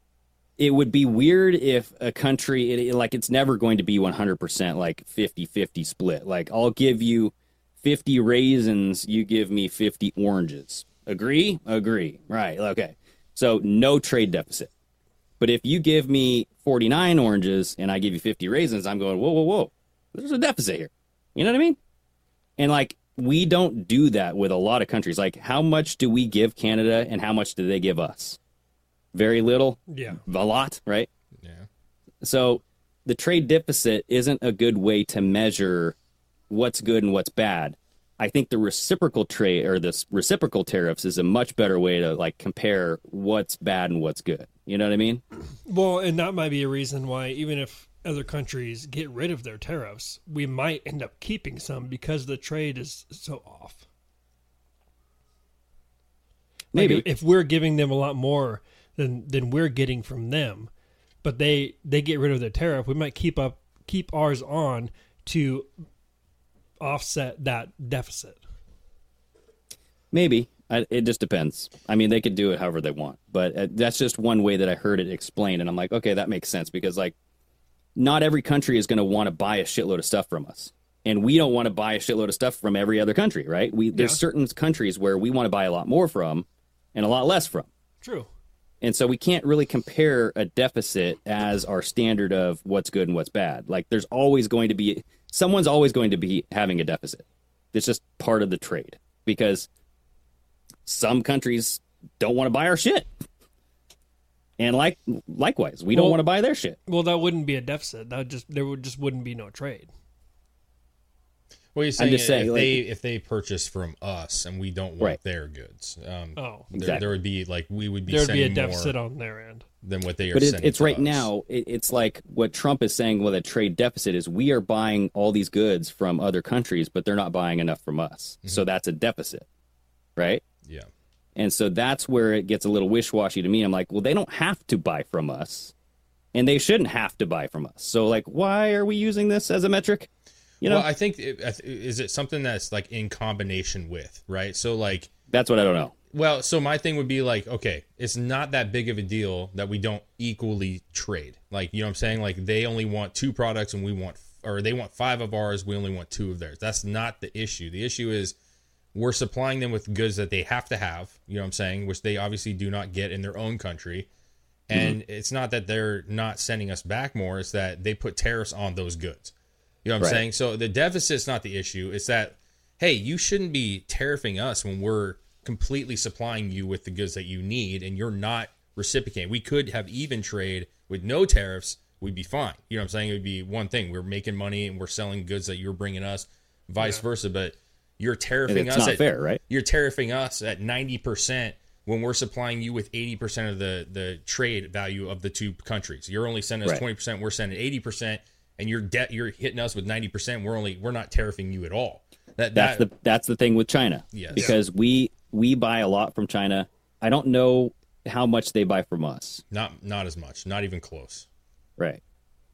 it would be weird if a country, it's never going to be 100% like 50-50 split. Like, I'll give you 50 raisins, you give me 50 oranges. Agree? Agree. Right. Okay. So no trade deficit. But if you give me 49 oranges and I give you 50 raisins, I'm going, whoa. There's a deficit here. You know what I mean? And like, we don't do that with a lot of countries. Like, how much do we give Canada and how much do they give us? Very little. Yeah. A lot, right? Yeah. So the trade deficit isn't a good way to measure what's good and what's bad. I think the reciprocal trade or this reciprocal tariffs is a much better way to like compare what's bad and what's good. You know what I mean? Well, and that might be a reason why even if other countries get rid of their tariffs, we might end up keeping some because the trade is so off. Maybe like if we're giving them a lot more than we're getting from them, but they get rid of their tariff, we might keep ours on to offset that deficit. Maybe. It just depends. I mean, they could do it however they want, but that's just one way that I heard it explained, and I'm like, okay, that makes sense because like not every country is going to want to buy a shitload of stuff from us, and we don't want to buy a shitload of stuff from every other country, right? There's certain countries where we want to buy a lot more from and a lot less from. True. And so we can't really compare a deficit as our standard of what's good and what's bad. Like there's always going to be, someone's always going to be having a deficit. It's just part of the trade because some countries don't want to buy our shit. And likewise, we don't want to buy their shit. Well, that wouldn't be a deficit. There wouldn't be no trade. Well, you're saying if they purchase from us and we don't want their goods, exactly. there would be like we would be there'd be a sending deficit more on their end than what they are. But sending it's to right us. now. It's like what Trump is saying with a trade deficit is we are buying all these goods from other countries, but they're not buying enough from us. Mm-hmm. So that's a deficit, right? Yeah. And so that's where it gets a little wish-washy to me. I'm like, well, they don't have to buy from us. and they shouldn't have to buy from us. So like, why are we using this as a metric? You know, well, I think is it something that's like in combination with, right? So like, that's what I don't know. Well, so my thing would be like, okay, it's not that big of a deal that we don't equally trade. Like, you know what I'm saying? Like, they only want 2 products and they want 5 of ours, we only want 2 of theirs. That's not the issue. The issue is we're supplying them with goods that they have to have, you know what I'm saying, which they obviously do not get in their own country. And it's not that they're not sending us back more, it's that they put tariffs on those goods. You know what I'm saying? So the deficit's not the issue. It's that, hey, you shouldn't be tariffing us when we're completely supplying you with the goods that you need and you're not reciprocating. We could have even trade with no tariffs. We'd be fine. You know what I'm saying? It would be one thing. We're making money and we're selling goods that you're bringing us, vice versa. But you're tariffing us. It's not fair, right? You're tariffing us at 90% when we're supplying you with 80% of the trade value of the 2 countries. You're only sending us 20%. We're sending 80%. And you're hitting us with 90%. We're not tariffing you at all. That's the thing with China. Yes. Because we buy a lot from China. I don't know how much they buy from us. Not as much. Not even close. Right.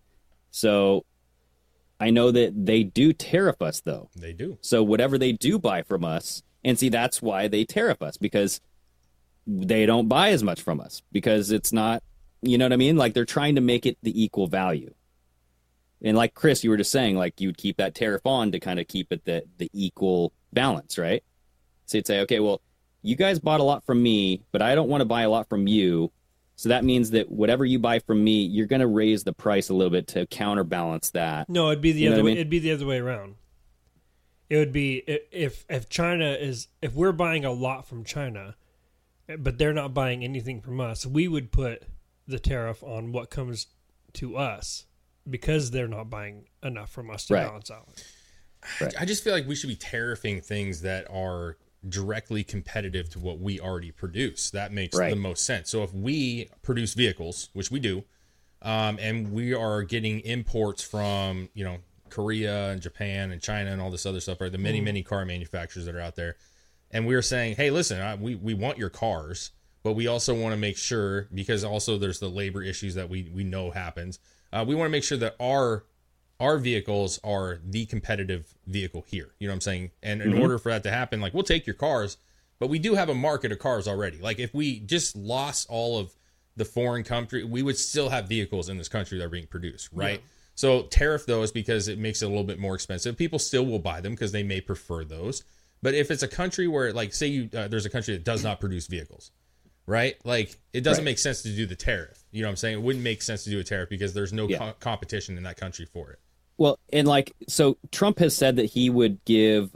So I know that they do tariff us though. They do. So whatever they do buy from us, and see that's why they tariff us, because they don't buy as much from us because it's not, you know what I mean? Like they're trying to make it the equal value. And like Chris, you were just saying, like you'd keep that tariff on to kind of keep it the equal balance, right? So you'd say, okay, well, you guys bought a lot from me, but I don't want to buy a lot from you. So that means that whatever you buy from me, you're going to raise the price a little bit to counterbalance that. No, it'd be the other way. It'd be the other way around. It would be if we're buying a lot from China, but they're not buying anything from us, we would put the tariff on what comes to us, because they're not buying enough from us to balance out. Right. I just feel like we should be tariffing things that are directly competitive to what we already produce. That makes the most sense. So if we produce vehicles, which we do, and we are getting imports from, you know, Korea and Japan and China and all this other stuff, right? The many car manufacturers that are out there. And we're saying, hey, listen, we want your cars, but we also want to make sure, because also there's the labor issues that we know happens. We want to make sure that our vehicles are the competitive vehicle here. You know what I'm saying? And in order for that to happen, like, we'll take your cars, but we do have a market of cars already. Like, if we just lost all of the foreign country, we would still have vehicles in this country that are being produced, right? Yeah. So tariff those because it makes it a little bit more expensive. People still will buy them because they may prefer those. But if it's a country where, like, say there's a country that does not produce vehicles, right? Like, it doesn't make sense to do the tariff. You know what I'm saying? It wouldn't make sense to do a tariff because there's no competition in that country for it. Well, and like, so Trump has said that he would give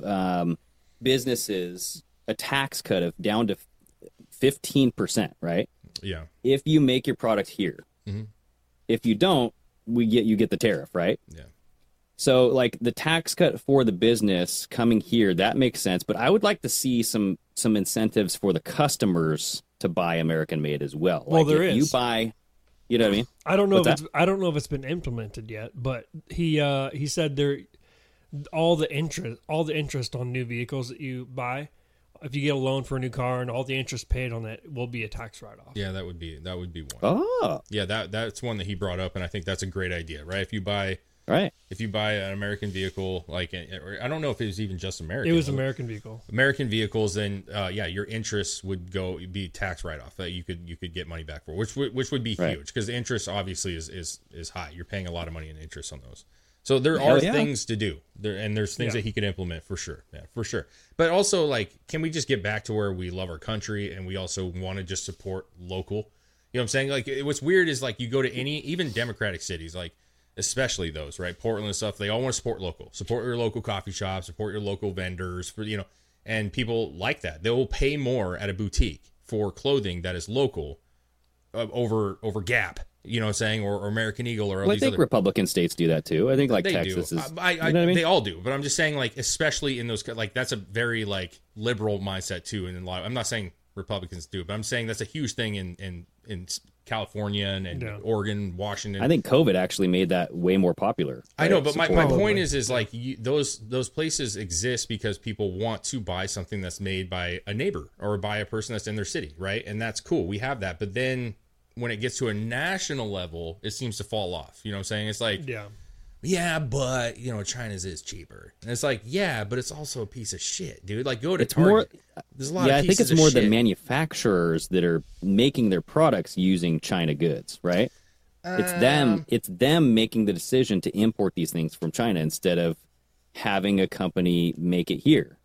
businesses a tax cut of down to 15%, right? Yeah. If you make your product here. Mm-hmm. If you don't, you get the tariff, right? Yeah. So, like, the tax cut for the business coming here, that makes sense. But I would like to see some incentives for the customers to buy American made as well. Well, like, there is. You buy, you know what I mean? I don't know if it's been implemented yet, but he said all the interest on new vehicles that you buy, if you get a loan for a new car and all the interest paid on that will be a tax write-off. Yeah, that would be one. Oh. Yeah, that's one that he brought up, and I think that's a great idea, right? If you buy an American vehicle, like, I don't know if it was even just American. It was American vehicle. American vehicles, then your interest would be tax write-off that you could get money back for, which would be huge because the interest obviously is high. You're paying a lot of money in interest on those. So there are things to do there, and there's things that he could implement for sure. Yeah, for sure. But also, like, can we just get back to where we love our country and we also want to just support local? You know what I'm saying? Like, what's weird is, like, you go to even Democratic cities, like, especially those, right? Portland and stuff, they all want to support local. Support your local coffee shop, support your local vendors, and people like that. They will pay more at a boutique for clothing that is local over Gap, you know what I'm saying, or American Eagle, or all these I think Republican states do that too. I think, like, Texas is, you know what I mean? They all do, but I'm just saying, like, especially in those, like, that's a very, like, liberal mindset too, and I'm not saying Republicans do, but I'm saying that's a huge thing in California and Oregon, Washington. I think COVID actually made that way more popular. Right? I know, but my point is like, those places exist because people want to buy something that's made by a neighbor or by a person that's in their city, right? And that's cool. We have that, but then when it gets to a national level, it seems to fall off. You know what I'm saying? It's like, yeah, but China's is cheaper, and it's like, yeah, but it's also a piece of shit, dude. Like, go to Target. There's a lot. Yeah, of I think it's of more shit. the manufacturers that are making their products using China goods, right? It's them making the decision to import these things from China instead of having a company make it here,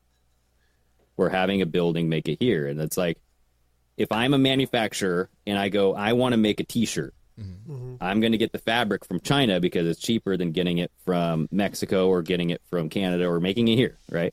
or having a building make it here. And it's like, if I'm a manufacturer and I go, I want to make a T-shirt, I'm going to get the fabric from China because it's cheaper than getting it from Mexico or getting it from Canada or making it here, right?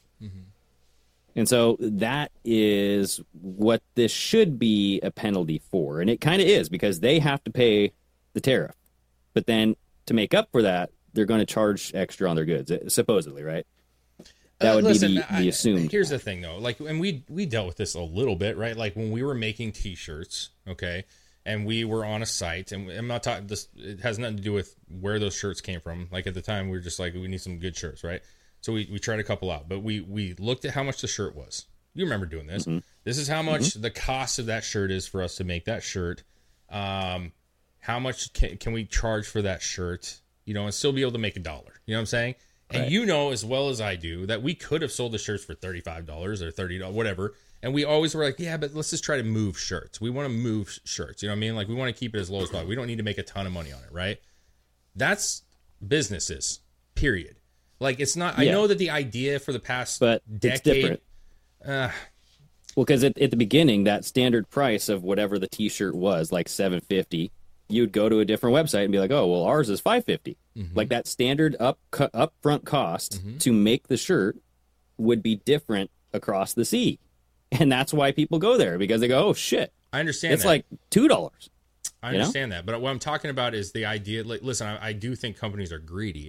And so that is what this should be a penalty for. And it kind of is, because they have to pay the tariff. But then to make up for that, they're going to charge extra on their goods, supposedly, right? That would be the assumed. Here's the thing, though. Like, and we dealt with this a little bit, right? Like, when we were making T-shirts, okay, and we were on a site, and I'm not talking this. It has nothing to do with where those shirts came from. Like, at the time, we were just like, we need some good shirts, right? So we tried a couple out, but we looked at how much the shirt was. You remember doing this. This is how much the cost of that shirt is for us to make that shirt. How much can we charge for that shirt, and still be able to make $1. You know what I'm saying? And right. As well as I do that we could have sold the shirts for $35 or $30, whatever. And we always were like, yeah, but let's just try to move shirts. We want to move shirts. You know what I mean? Like, we want to keep it as low as possible. We don't need to make a ton of money on it, right? That's businesses, period. Like, it's not, I know that the idea for the past decade. It's different. Well, because at the beginning, that standard price of whatever the T-shirt was, like $7.50, you'd go to a different website and be like, oh, well, ours is $5.50. Like, that standard upfront cost to make the shirt would be different across the sea. And that's why people go there, because they go, oh, shit. I understand it's like $2. I understand that. But what I'm talking about is the idea. Like, listen, I do think companies are greedy.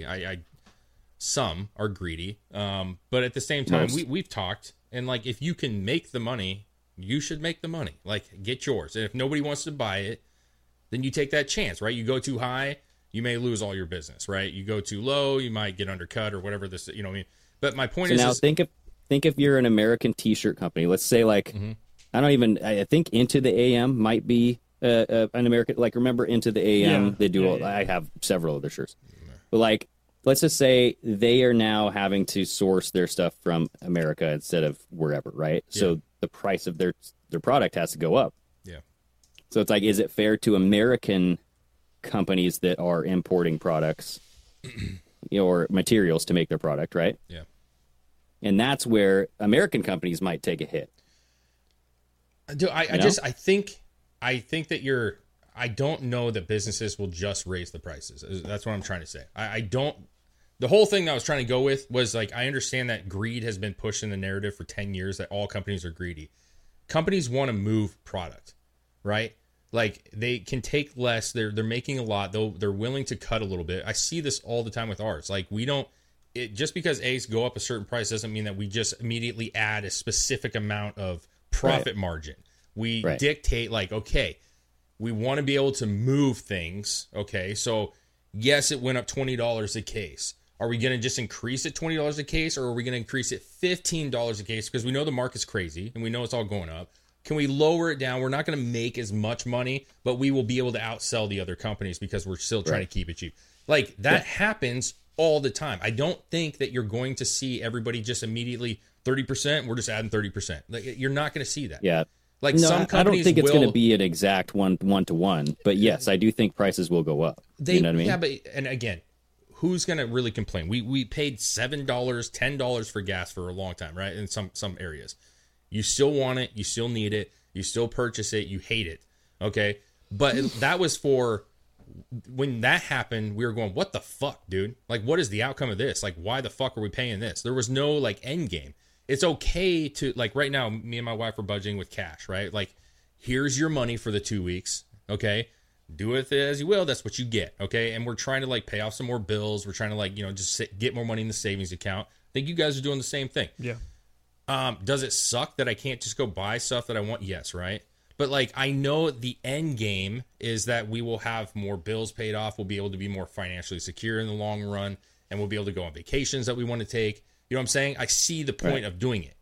Some are greedy. But at the same time, we've talked. And, like, if you can make the money, you should make the money. Like, get yours. And if nobody wants to buy it, then you take that chance, right? You go too high, you may lose all your business, right? You go too low, you might get undercut or whatever this, you know what I mean? But my point is... Now, think if you're an American T-shirt company. Let's say, like, I think Into the AM might be an American... Like, remember Into the AM? Yeah. They do... I have several of their shirts. But, like, let's just say they are now having to source their stuff from America instead of wherever, right? Yeah. So the price of their product has to go up. Yeah. So it's like, is it fair to American companies that are importing products or materials to make their product, right? Yeah. And that's where American companies might take a hit. I think that I don't know that businesses will just raise the prices. That's what I'm trying to say. I don't. The whole thing that I was trying to go with was, like, I understand that greed has been pushed in the narrative for 10 years, that all companies are greedy. Companies want to move product, right? Like, they can take less. They're making a lot. They're willing to cut a little bit. I see this all the time with ours. Like, just because A's go up a certain price doesn't mean that we just immediately add a specific amount of profit margin. We dictate, like, okay, we want to be able to move things. Okay, so yes, it went up $20 a case. Are we going to just increase it $20 a case, or are we going to increase it $15 a case? Because we know the market's crazy and we know it's all going up. Can we lower it down? We're not going to make as much money, but we will be able to outsell the other companies because we're still trying to keep it cheap. Like, that happens all the time. I don't think that you're going to see everybody just immediately 30%. We're just adding 30%. Like, you're not going to see that. Yeah. Like, no, some companies, I don't think it's going to be an exact one-to-one, but yes, I do think prices will go up. You know what I mean? Yeah, but, and again, who's going to really complain? We paid $7, $10 for gas for a long time, right? In some areas. You still want it. You still need it. You still purchase it. You hate it. Okay? But that was for... When that happened, we were going, what the fuck, dude? Like, what is the outcome of this? Like, why the fuck are we paying this? There was no, like, end game. It's okay to, like, right now, me and my wife are budgeting with cash, right? Like, here's your money for the 2 weeks, okay? Do with it as you will. That's what you get, okay? And we're trying to, like, pay off some more bills. We're trying to, like, just get more money in the savings account. I think you guys are doing the same thing. Yeah. Does it suck that I can't just go buy stuff that I want? Yes, right? But, like, I know the end game is that we will have more bills paid off. We'll be able to be more financially secure in the long run, and we'll be able to go on vacations that we want to take. You know what I'm saying? I see the point of doing it.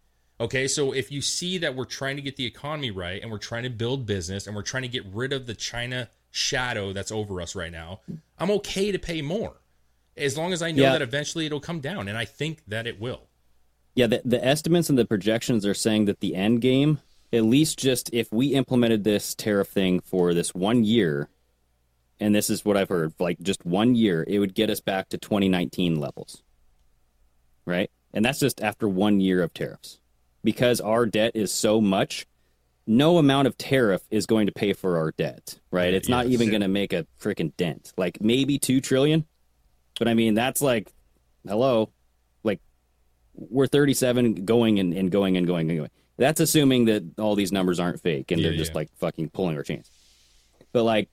Okay, so if you see that we're trying to get the economy right and we're trying to build business and we're trying to get rid of the China shadow that's over us right now, I'm okay to pay more as long as I know that eventually it'll come down, and I think that it will. Yeah, the estimates and the projections are saying that the end game, at least just if we implemented this tariff thing for this 1 year, and this is what I've heard, like just 1 year, it would get us back to 2019 levels, right? And that's just after 1 year of tariffs. Because our debt is so much, no amount of tariff is going to pay for our debt, right? It's not even going to make a freaking dent. Like maybe $2 trillion, but I mean, that's like, hello, like we're 37 going and going and going and going. That's assuming that all these numbers aren't fake and they're just like fucking pulling our chains. But like,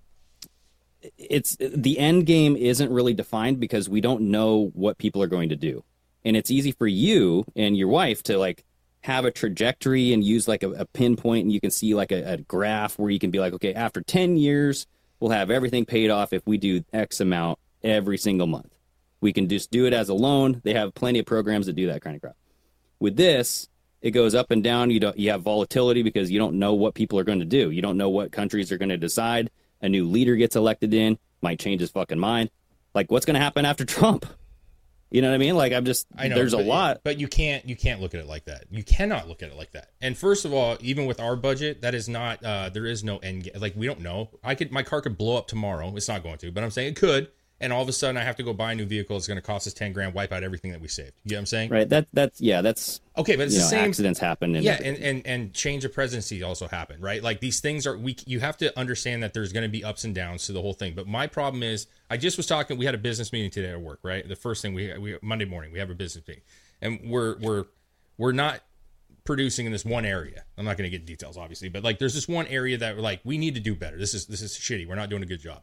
it's the end game isn't really defined because we don't know what people are going to do. And it's easy for you and your wife to like have a trajectory and use like a pinpoint, and you can see like a graph where you can be like, okay, after 10 years, we'll have everything paid off if we do X amount every single month. We can just do it as a loan. They have plenty of programs that do that kind of crap. With this, it goes up and down. You have volatility because you don't know what people are going to do. You don't know what countries are going to decide. A new leader gets elected in, might change his fucking mind. Like, what's going to happen after Trump? You know what I mean? Like, I know, there's a lot. But you can't look at it like that. You cannot look at it like that. And first of all, even with our budget, that is not, there is no end game. Like, we don't know. My car could blow up tomorrow. It's not going to, but I'm saying it could. And all of a sudden I have to go buy a new vehicle. It's going to cost us $10,000, wipe out everything that we saved. You know what I'm saying? Right. That's okay. But it's the same. Accidents happen. And change of presidency also happened, right? Like these things you have to understand that there's going to be ups and downs to the whole thing. But my problem is, I just was talking, we had a business meeting today at work, right? The first thing we Monday morning, we have a business meeting, and we're not producing in this one area. I'm not going to get details obviously, but like there's this one area that we're like, we need to do better. This is shitty. We're not doing a good job.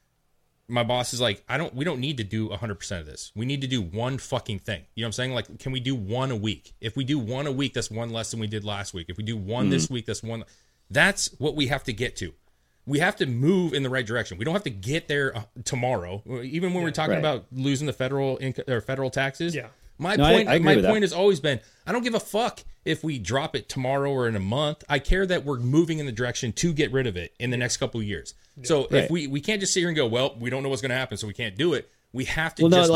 My boss is like, we don't need to do 100% of this. We need to do one fucking thing. You know what I'm saying? Like, can we do one a week? If we do one a week, that's one less than we did last week. If we do one this week, that's one. That's what we have to get to. We have to move in the right direction. We don't have to get there tomorrow. Even when we're talking about losing the federal taxes. Yeah. My point has always been, I don't give a fuck if we drop it tomorrow or in a month. I care that we're moving in the direction to get rid of it in the next couple of years. So if we can't just sit here and go, well, we don't know what's going to happen, so we can't do it. We have to move.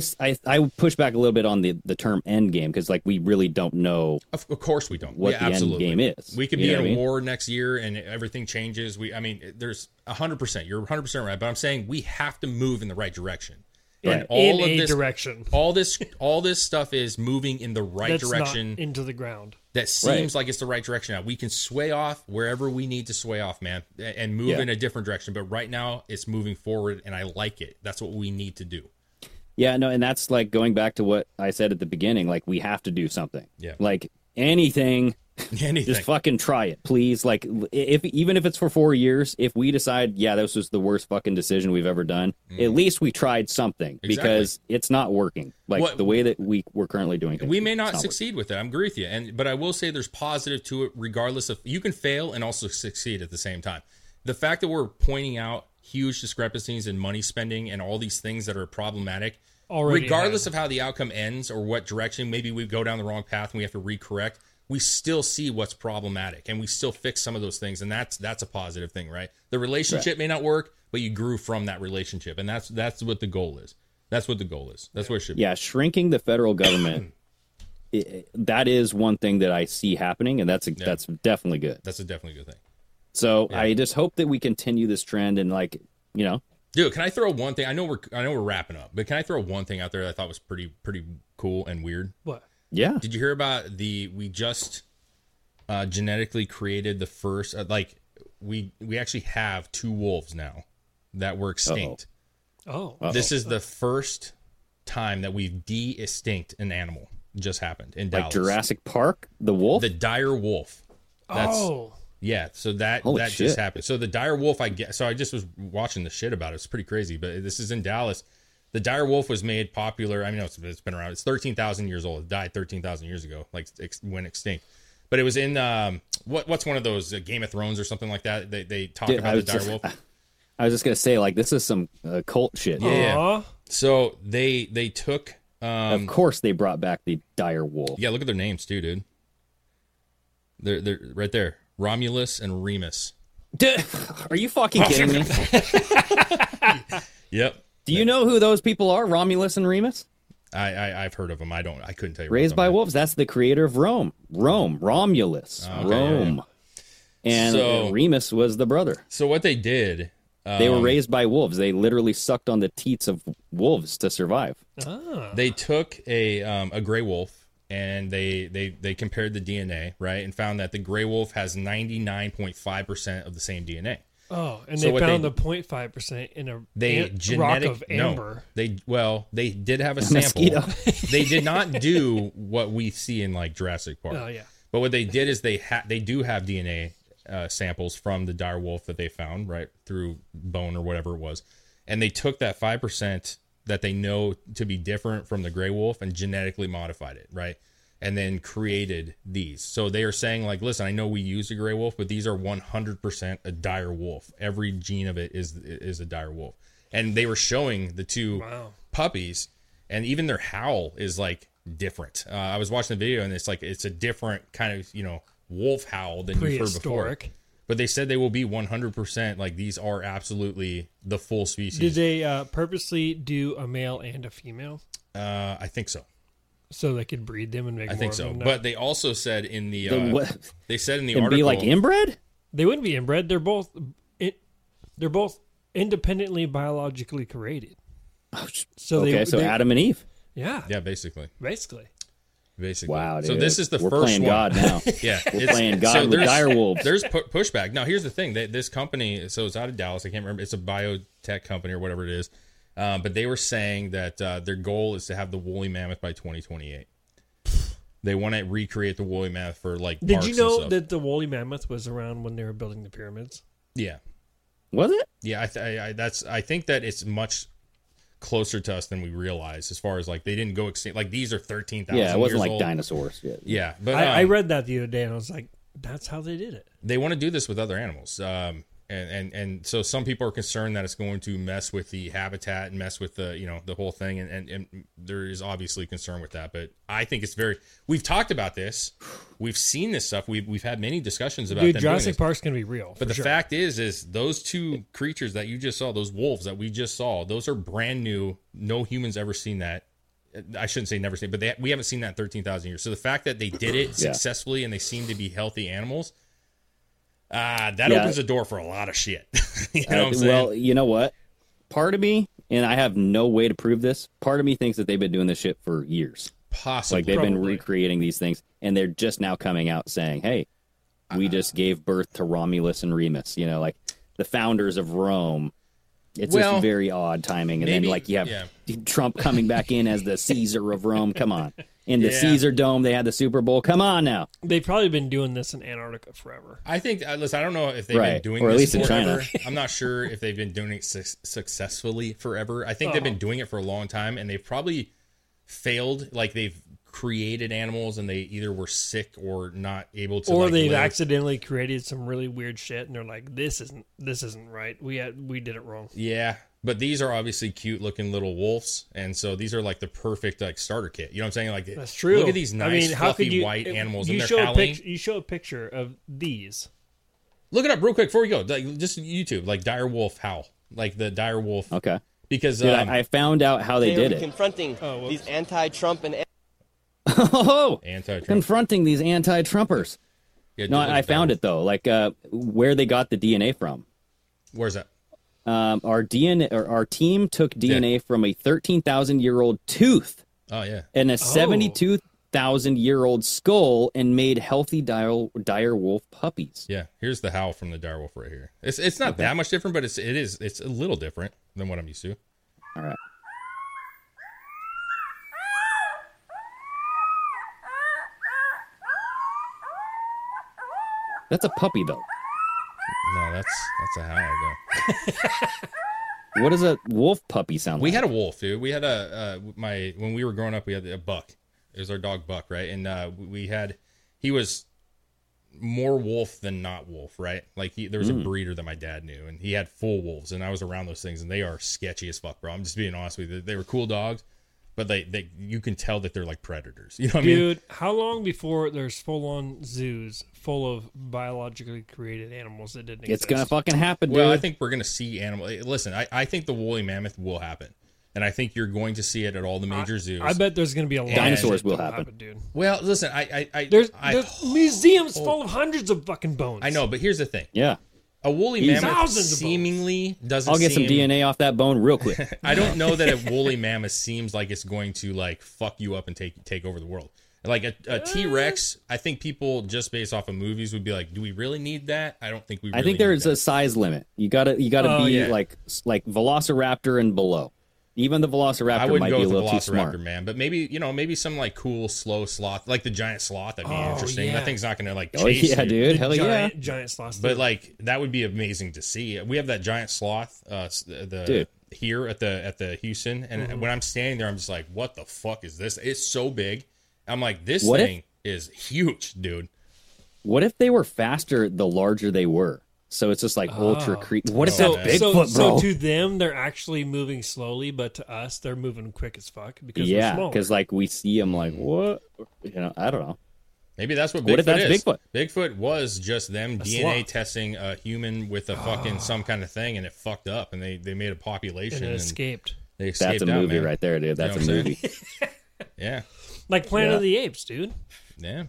I push back a little bit on the term end game, because like we really don't know. Of course we don't. What the end game is. We could be in a war next year and everything changes. There's 100%. You're 100% right. But I'm saying we have to move in the right direction. And all of this direction. All this stuff is moving in the right direction. Not into the ground. That seems like it's the right direction now. We can sway off wherever we need to sway off, man, and move in a different direction. But right now, it's moving forward, and I like it. That's what we need to do. Yeah, no, and that's like going back to what I said at the beginning. Like, we have to do something. Yeah. Like anything. Just fucking try it, please. Like, even if it's for 4 years, if we decide, this was the worst fucking decision we've ever done, at least we tried something, because it's not working. Like the way that we're currently doing things. We may not succeed with it. I agree with you. But I will say there's positive to it, regardless of, you can fail and also succeed at the same time. The fact that we're pointing out huge discrepancies in money spending and all these things that are problematic, regardless of how the outcome ends or what direction, maybe we go down the wrong path and we have to recorrect, we still see what's problematic and we still fix some of those things. And that's a positive thing, right? The relationship may not work, but you grew from that relationship. And that's what the goal is. That's what the goal is. That's what it should be. Yeah, shrinking the federal government, that is one thing that I see happening, and that's definitely good. That's a definitely good thing. So I just hope that we continue this trend and Dude, can I throw one thing? I know we're wrapping up, but can I throw one thing out there that I thought was pretty cool and weird? What? Yeah. Did you hear about we just genetically created the first, we actually have 2 wolves now that were extinct. This is the first time that we've de-extinct an animal. It just happened in Dallas. Like Jurassic Park, the wolf? The dire wolf. Yeah, so that just happened. So the dire wolf, I just was watching the shit about it. It's pretty crazy, but this is in Dallas. The dire wolf was made popular. I mean, it's been around. It's 13,000 years old. It died 13,000 years ago, like went extinct. But it was in what's one of those Game of Thrones or something like that. They talk about the dire wolf. I was just gonna say, like, this is some cult shit. Yeah. So they took. Of course, they brought back the dire wolf. Yeah, look at their names too, dude. They're right there. Romulus and Remus. Are you fucking kidding me? Yep. Do you know who those people are, Romulus and Remus? I've heard of them. I couldn't tell you. Raised by Wolves. That's the creator of Rome. Romulus. Okay, Rome. yeah. And Remus was the brother. So what they did... they were raised by wolves. They literally sucked on the teats of wolves to survive. They took a gray wolf and they compared the DNA, right, and found that the gray wolf has 99.5% of the same DNA. Oh, and so they found the 0.5% in a rock of amber. No, they did have a sample. They did not do what we see in like Jurassic Park. Oh yeah. But what they did is they do have DNA samples from the dire wolf that they found, right, through bone or whatever it was, and they took that 5% that they know to be different from the gray wolf and genetically modified it, right, and then created these. So they are saying, like, listen, I know we use a gray wolf, but these are 100% a dire wolf. Every gene of it is a dire wolf. And they were showing the two puppies, and even their howl is like different. I was watching the video, and it's a different kind of, wolf howl than you've heard before. But they said they will be 100%. Like, these are absolutely the full species. Did they purposely do a male and a female? I think so. So they could breed them and make. I think so. Of them? But they also said in the they said in the article, article, be like inbred. They wouldn't be inbred. They're both independently biologically created. So Adam and Eve. Yeah. Yeah, basically. Wow, dude. So this is the We're first playing one. God now. Yeah, we're playing God with dire wolves. There's pushback. Now, here's the thing. This company, so it's out of Dallas. I can't remember. It's a biotech company or whatever it is. But they were saying that their goal is to have the woolly mammoth by 2028. They want to recreate the woolly mammoth for like. Did you know that the woolly mammoth was around when they were building the pyramids? Yeah. Was it? Yeah, I think that it's much closer to us than we realize, as far as like they didn't go extinct. Like, these are 13,000 years old. Yeah, it wasn't like dinosaurs. Yeah, but I read that the other day and I was like, that's how they did it. They want to do this with other animals. And so some people are concerned that it's going to mess with the habitat and mess with the the whole thing, and there is obviously concern with that. But I think it's we've talked about this, we've seen this stuff, we've had many discussions about. Dude, Jurassic Park's gonna be real. But the fact is those two creatures that you just saw, those wolves that we just saw, those are brand new. No human's ever seen that. I shouldn't say never seen, but we haven't seen that in 13,000 years. So the fact that they did it successfully and they seem to be healthy animals. That opens the door for a lot of shit. You know what I'm saying? Well, you know what? Part of me, and I have no way to prove this, part of me thinks that they've been doing this shit for years. Possibly. Like, they've been recreating these things, and they're just now coming out saying, hey, we just gave birth to Romulus and Remus. Like the founders of Rome. It's just very odd timing. And then, like, you have Trump coming back in as the Caesar of Rome. Come on. In the Caesar Dome, they had the Super Bowl. Come on now. They've probably been doing this in Antarctica forever. I think, listen, I don't know if they've been doing or this at least in forever. China. I'm not sure if they've been doing it successfully forever. I think they've been doing it for a long time, and they've probably failed. Like, they've created animals, and they either were sick or not able to. Or they've accidentally created some really weird shit, and they're like, "This isn't right. We did it wrong." Yeah. But these are obviously cute looking little wolves, and so these are like the perfect like starter kit. You know what I'm saying? Like, that's true. Look at these nice, fluffy white animals, and they're howling. You show a picture of these. Look it up real quick before we go. Like, just YouTube, like dire wolf howl, like the dire wolf. Okay. Because dude, I found out how they did it. Confronting these anti-Trump and anti-Trump. Confronting these anti-Trumpers. Yeah, no, I found it though. Like where they got the DNA from. Where's that? Our team took DNA from a 13,000-year-old tooth. Oh yeah. And a 72,000-year-old skull, and made healthy dire wolf puppies. Yeah, here's the howl from the dire wolf right here. It's not that much different, but it's a little different than what I'm used to. All right. That's a puppy though. No, that's a howl though. What does a wolf puppy sound like? We had a wolf, dude. We had when we were growing up, we had a Buck. It was our dog Buck, right? And he was more wolf than not wolf, right? Like there was a breeder that my dad knew, and he had full wolves, and I was around those things, and they are sketchy as fuck, bro. I'm just being honest with you. They were cool dogs, but you can tell that they're like predators. You know what I mean? Dude, how long before there's full-on zoos full of biologically created animals that didn't exist? It's gonna fucking happen, dude. Well, I think we're gonna see animals. Listen, I think the woolly mammoth will happen, and I think you're going to see it at all the major zoos. I bet there's gonna be a lot dinosaurs of will that'll happen, dude. Well, listen, There's museums full of hundreds of fucking bones. I know, but here's the thing. Yeah. A woolly mammoth seemingly doesn't. I'll get some DNA off that bone real quick. I don't know that a woolly mammoth seems like it's going to like fuck you up and take over the world. Like a T-Rex, I think people just based off of movies would be like, "Do we really need that?" I don't think we. Really I think there's a size limit. You gotta be like Velociraptor and below. Even the Velociraptor might be a little too smart, man. But maybe some like cool slow sloth, like the giant sloth. That'd be interesting. Yeah. That thing's not gonna like chase you. Dude, hell giant sloth. But like that would be amazing to see. We have that giant sloth, here at the Houston, and when I'm standing there, I'm just like, what the fuck is this? It's so big. I'm like, this thing is huge, dude. What if they were faster the larger they were? So it's just like ultra creepy. What if that's Bigfoot, bro? So to them, they're actually moving slowly, but to us, they're moving quick as fuck because they're smaller. Because like we see them like, what? I don't know. Maybe that's what Bigfoot is. Bigfoot? Bigfoot was just them DNA testing a human with a fucking some kind of thing, and it fucked up, and they made a population and escaped. They escaped. That's a movie right there, dude. That's a movie. Yeah. Like Planet of the Apes, dude. Yeah.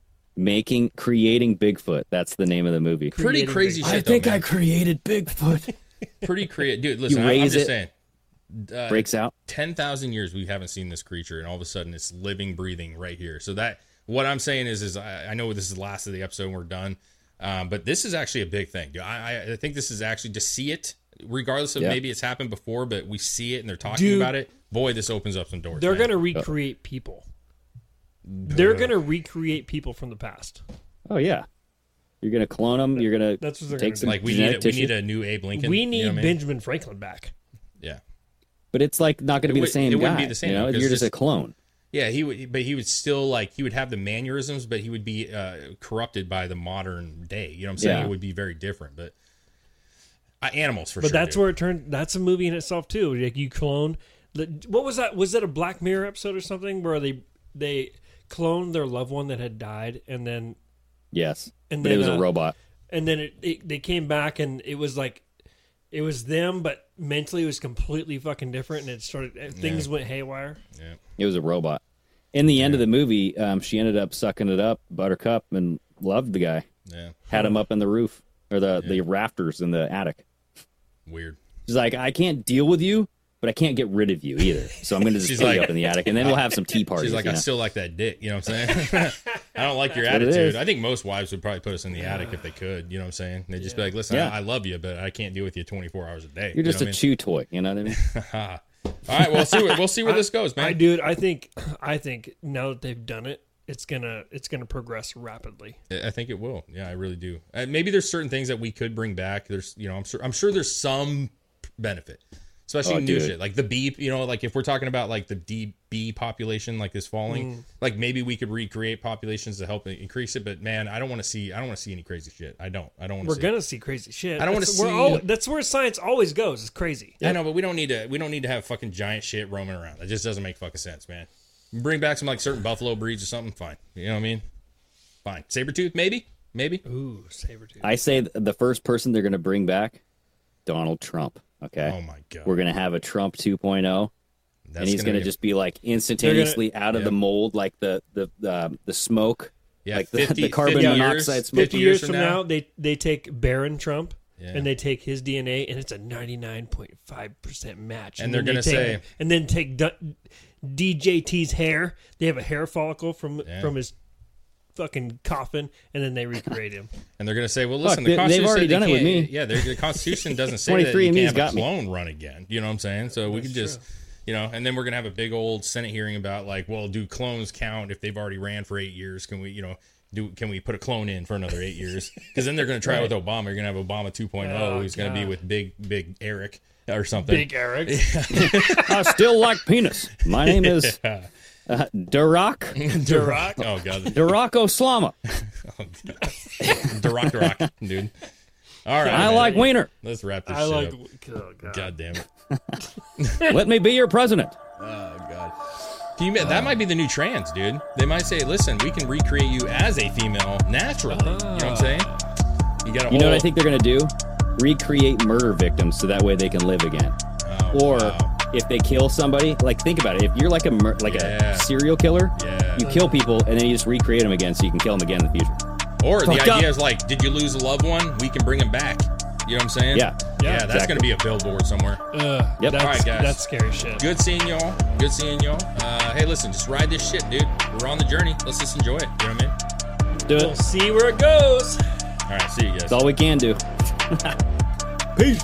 Creating Bigfoot. That's the name of the movie. Pretty crazy shit. I think I created Bigfoot. Pretty creative. Dude, listen, I'm just saying. Breaks out. 10,000 years we haven't seen this creature, and all of a sudden it's living, breathing right here. So that, what I'm saying is I know this is the last of the episode and we're done, but this is actually a big thing. Dude, I think this is actually, to see it, regardless of maybe it's happened before, but we see it and they're talking about it. Boy, this opens up some doors. They're going to recreate people. They're going to recreate people from the past. Oh, yeah. You're going to clone them. You're going to take some we need a new Abe Lincoln. We need Benjamin Franklin back. Yeah. But it's like not going to be the same guy. It wouldn't be the same. You're just a clone. Yeah, he would still he would have the mannerisms, but he would be corrupted by the modern day. You know what I'm saying? It would be very different, but animals for sure. But that's where it turned. That's a movie in itself too. Like you clone. What was that? Was that a Black Mirror episode or something where they cloned their loved one that had died, and then but it was a robot, and then they came back and it was like it was them, but mentally it was completely fucking different, and it started things went haywire. Yeah, it was a robot. In the end of the movie, she ended up sucking it up, Buttercup, and loved the guy. Yeah, had him up in the roof or the rafters in the attic. Weird. She's like, I can't deal with you, but I can't get rid of you either. So I'm going to just put you up in the attic, and then we'll have some tea parties. She's like, I still like that dick. You know what I'm saying? I don't like your attitude. I think most wives would probably put us in the attic if they could. You know what I'm saying? They'd just be like, listen, I love you, but I can't deal with you 24 hours a day. You're just a chew toy. You know what I mean? All right, we'll see where this goes, man. I think now that they've done it, it's gonna progress rapidly. I think it will. Yeah, I really do. Maybe there's certain things that we could bring back. There's, I'm sure there's some benefit, especially new shit like the bee. Like if we're talking about like the bee population like is falling, like maybe we could recreate populations to help increase it. But man, I don't want to see any crazy shit. I don't want to. We're gonna see crazy shit. I don't want to see. That's where science always goes. It's crazy. I know, but we don't need to have fucking giant shit roaming around. It just doesn't make fucking sense, man. Bring back some like certain buffalo breeds or something. Fine. You know what I mean? Fine. Sabretooth, maybe. Ooh, Sabretooth. I say the first person they're going to bring back, Donald Trump. Okay. Oh my God. We're going to have a Trump 2.0. And he's going to just be like instantaneously out of the mold, like the smoke. Yeah, like the carbon monoxide smoke. 50 years from now, they take Barron Trump. Yeah. And they take his DNA, and it's a 99.5% match. And they're going to say... And then take DJT's hair. They have a hair follicle from his fucking coffin, and then they recreate him. And they're going to say, well, listen, the Constitution... They've already done it with me. Yeah, the Constitution doesn't say that you can't have a clone run again. You know what I'm saying? So we could just... and then we're going to have a big old Senate hearing about, like, well, do clones count if they've already ran for 8 years? Can we, can we put a clone in for another 8 years? Because then they're going to try it with Obama. You're going to have Obama 2.0, who's going to be with big Eric or something. Big Eric. I still like penis. My name is Darak. Darak? Oh, God. Darak Oslama. Darak, dude. All right. I like wiener. Let's wrap this shit up. Oh, God. God damn it. Let me be your president. Oh, God. That might be the new trans, dude. They might say, listen, we can recreate you as a female naturally. You know what I'm saying? You know what I think they're going to do? Recreate murder victims so that way they can live again. If they kill somebody, like, think about it. If you're like a serial killer, you kill people and then you just recreate them again so you can kill them again in the future. Or the idea is like, did you lose a loved one? We can bring him back. You know what I'm saying? Yeah, that's exactly. going to be a billboard somewhere. Yep. All right, guys. That's scary shit. Good seeing y'all. Hey, listen, just ride this shit, dude. We're on the journey. Let's just enjoy it. You know what I mean? Do it. We'll see where it goes. All right, see you guys. That's all we can do. Peace.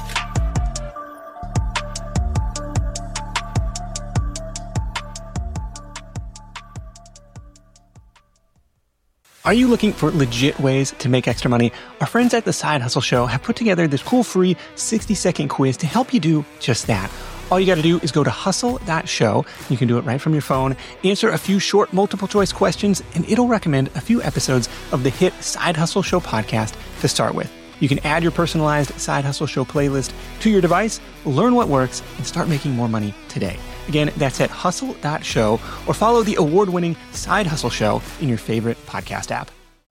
Are you looking for legit ways to make extra money? Our friends at the Side Hustle Show have put together this cool free 60-second quiz to help you do just that. All you got to do is go to hustle.show. You can do it right from your phone. Answer a few short multiple choice questions, and it'll recommend a few episodes of the hit Side Hustle Show podcast to start with. You can add your personalized Side Hustle Show playlist to your device, learn what works, and start making more money today. Again, that's at hustle.show, or follow the award-winning Side Hustle Show in your favorite podcast app.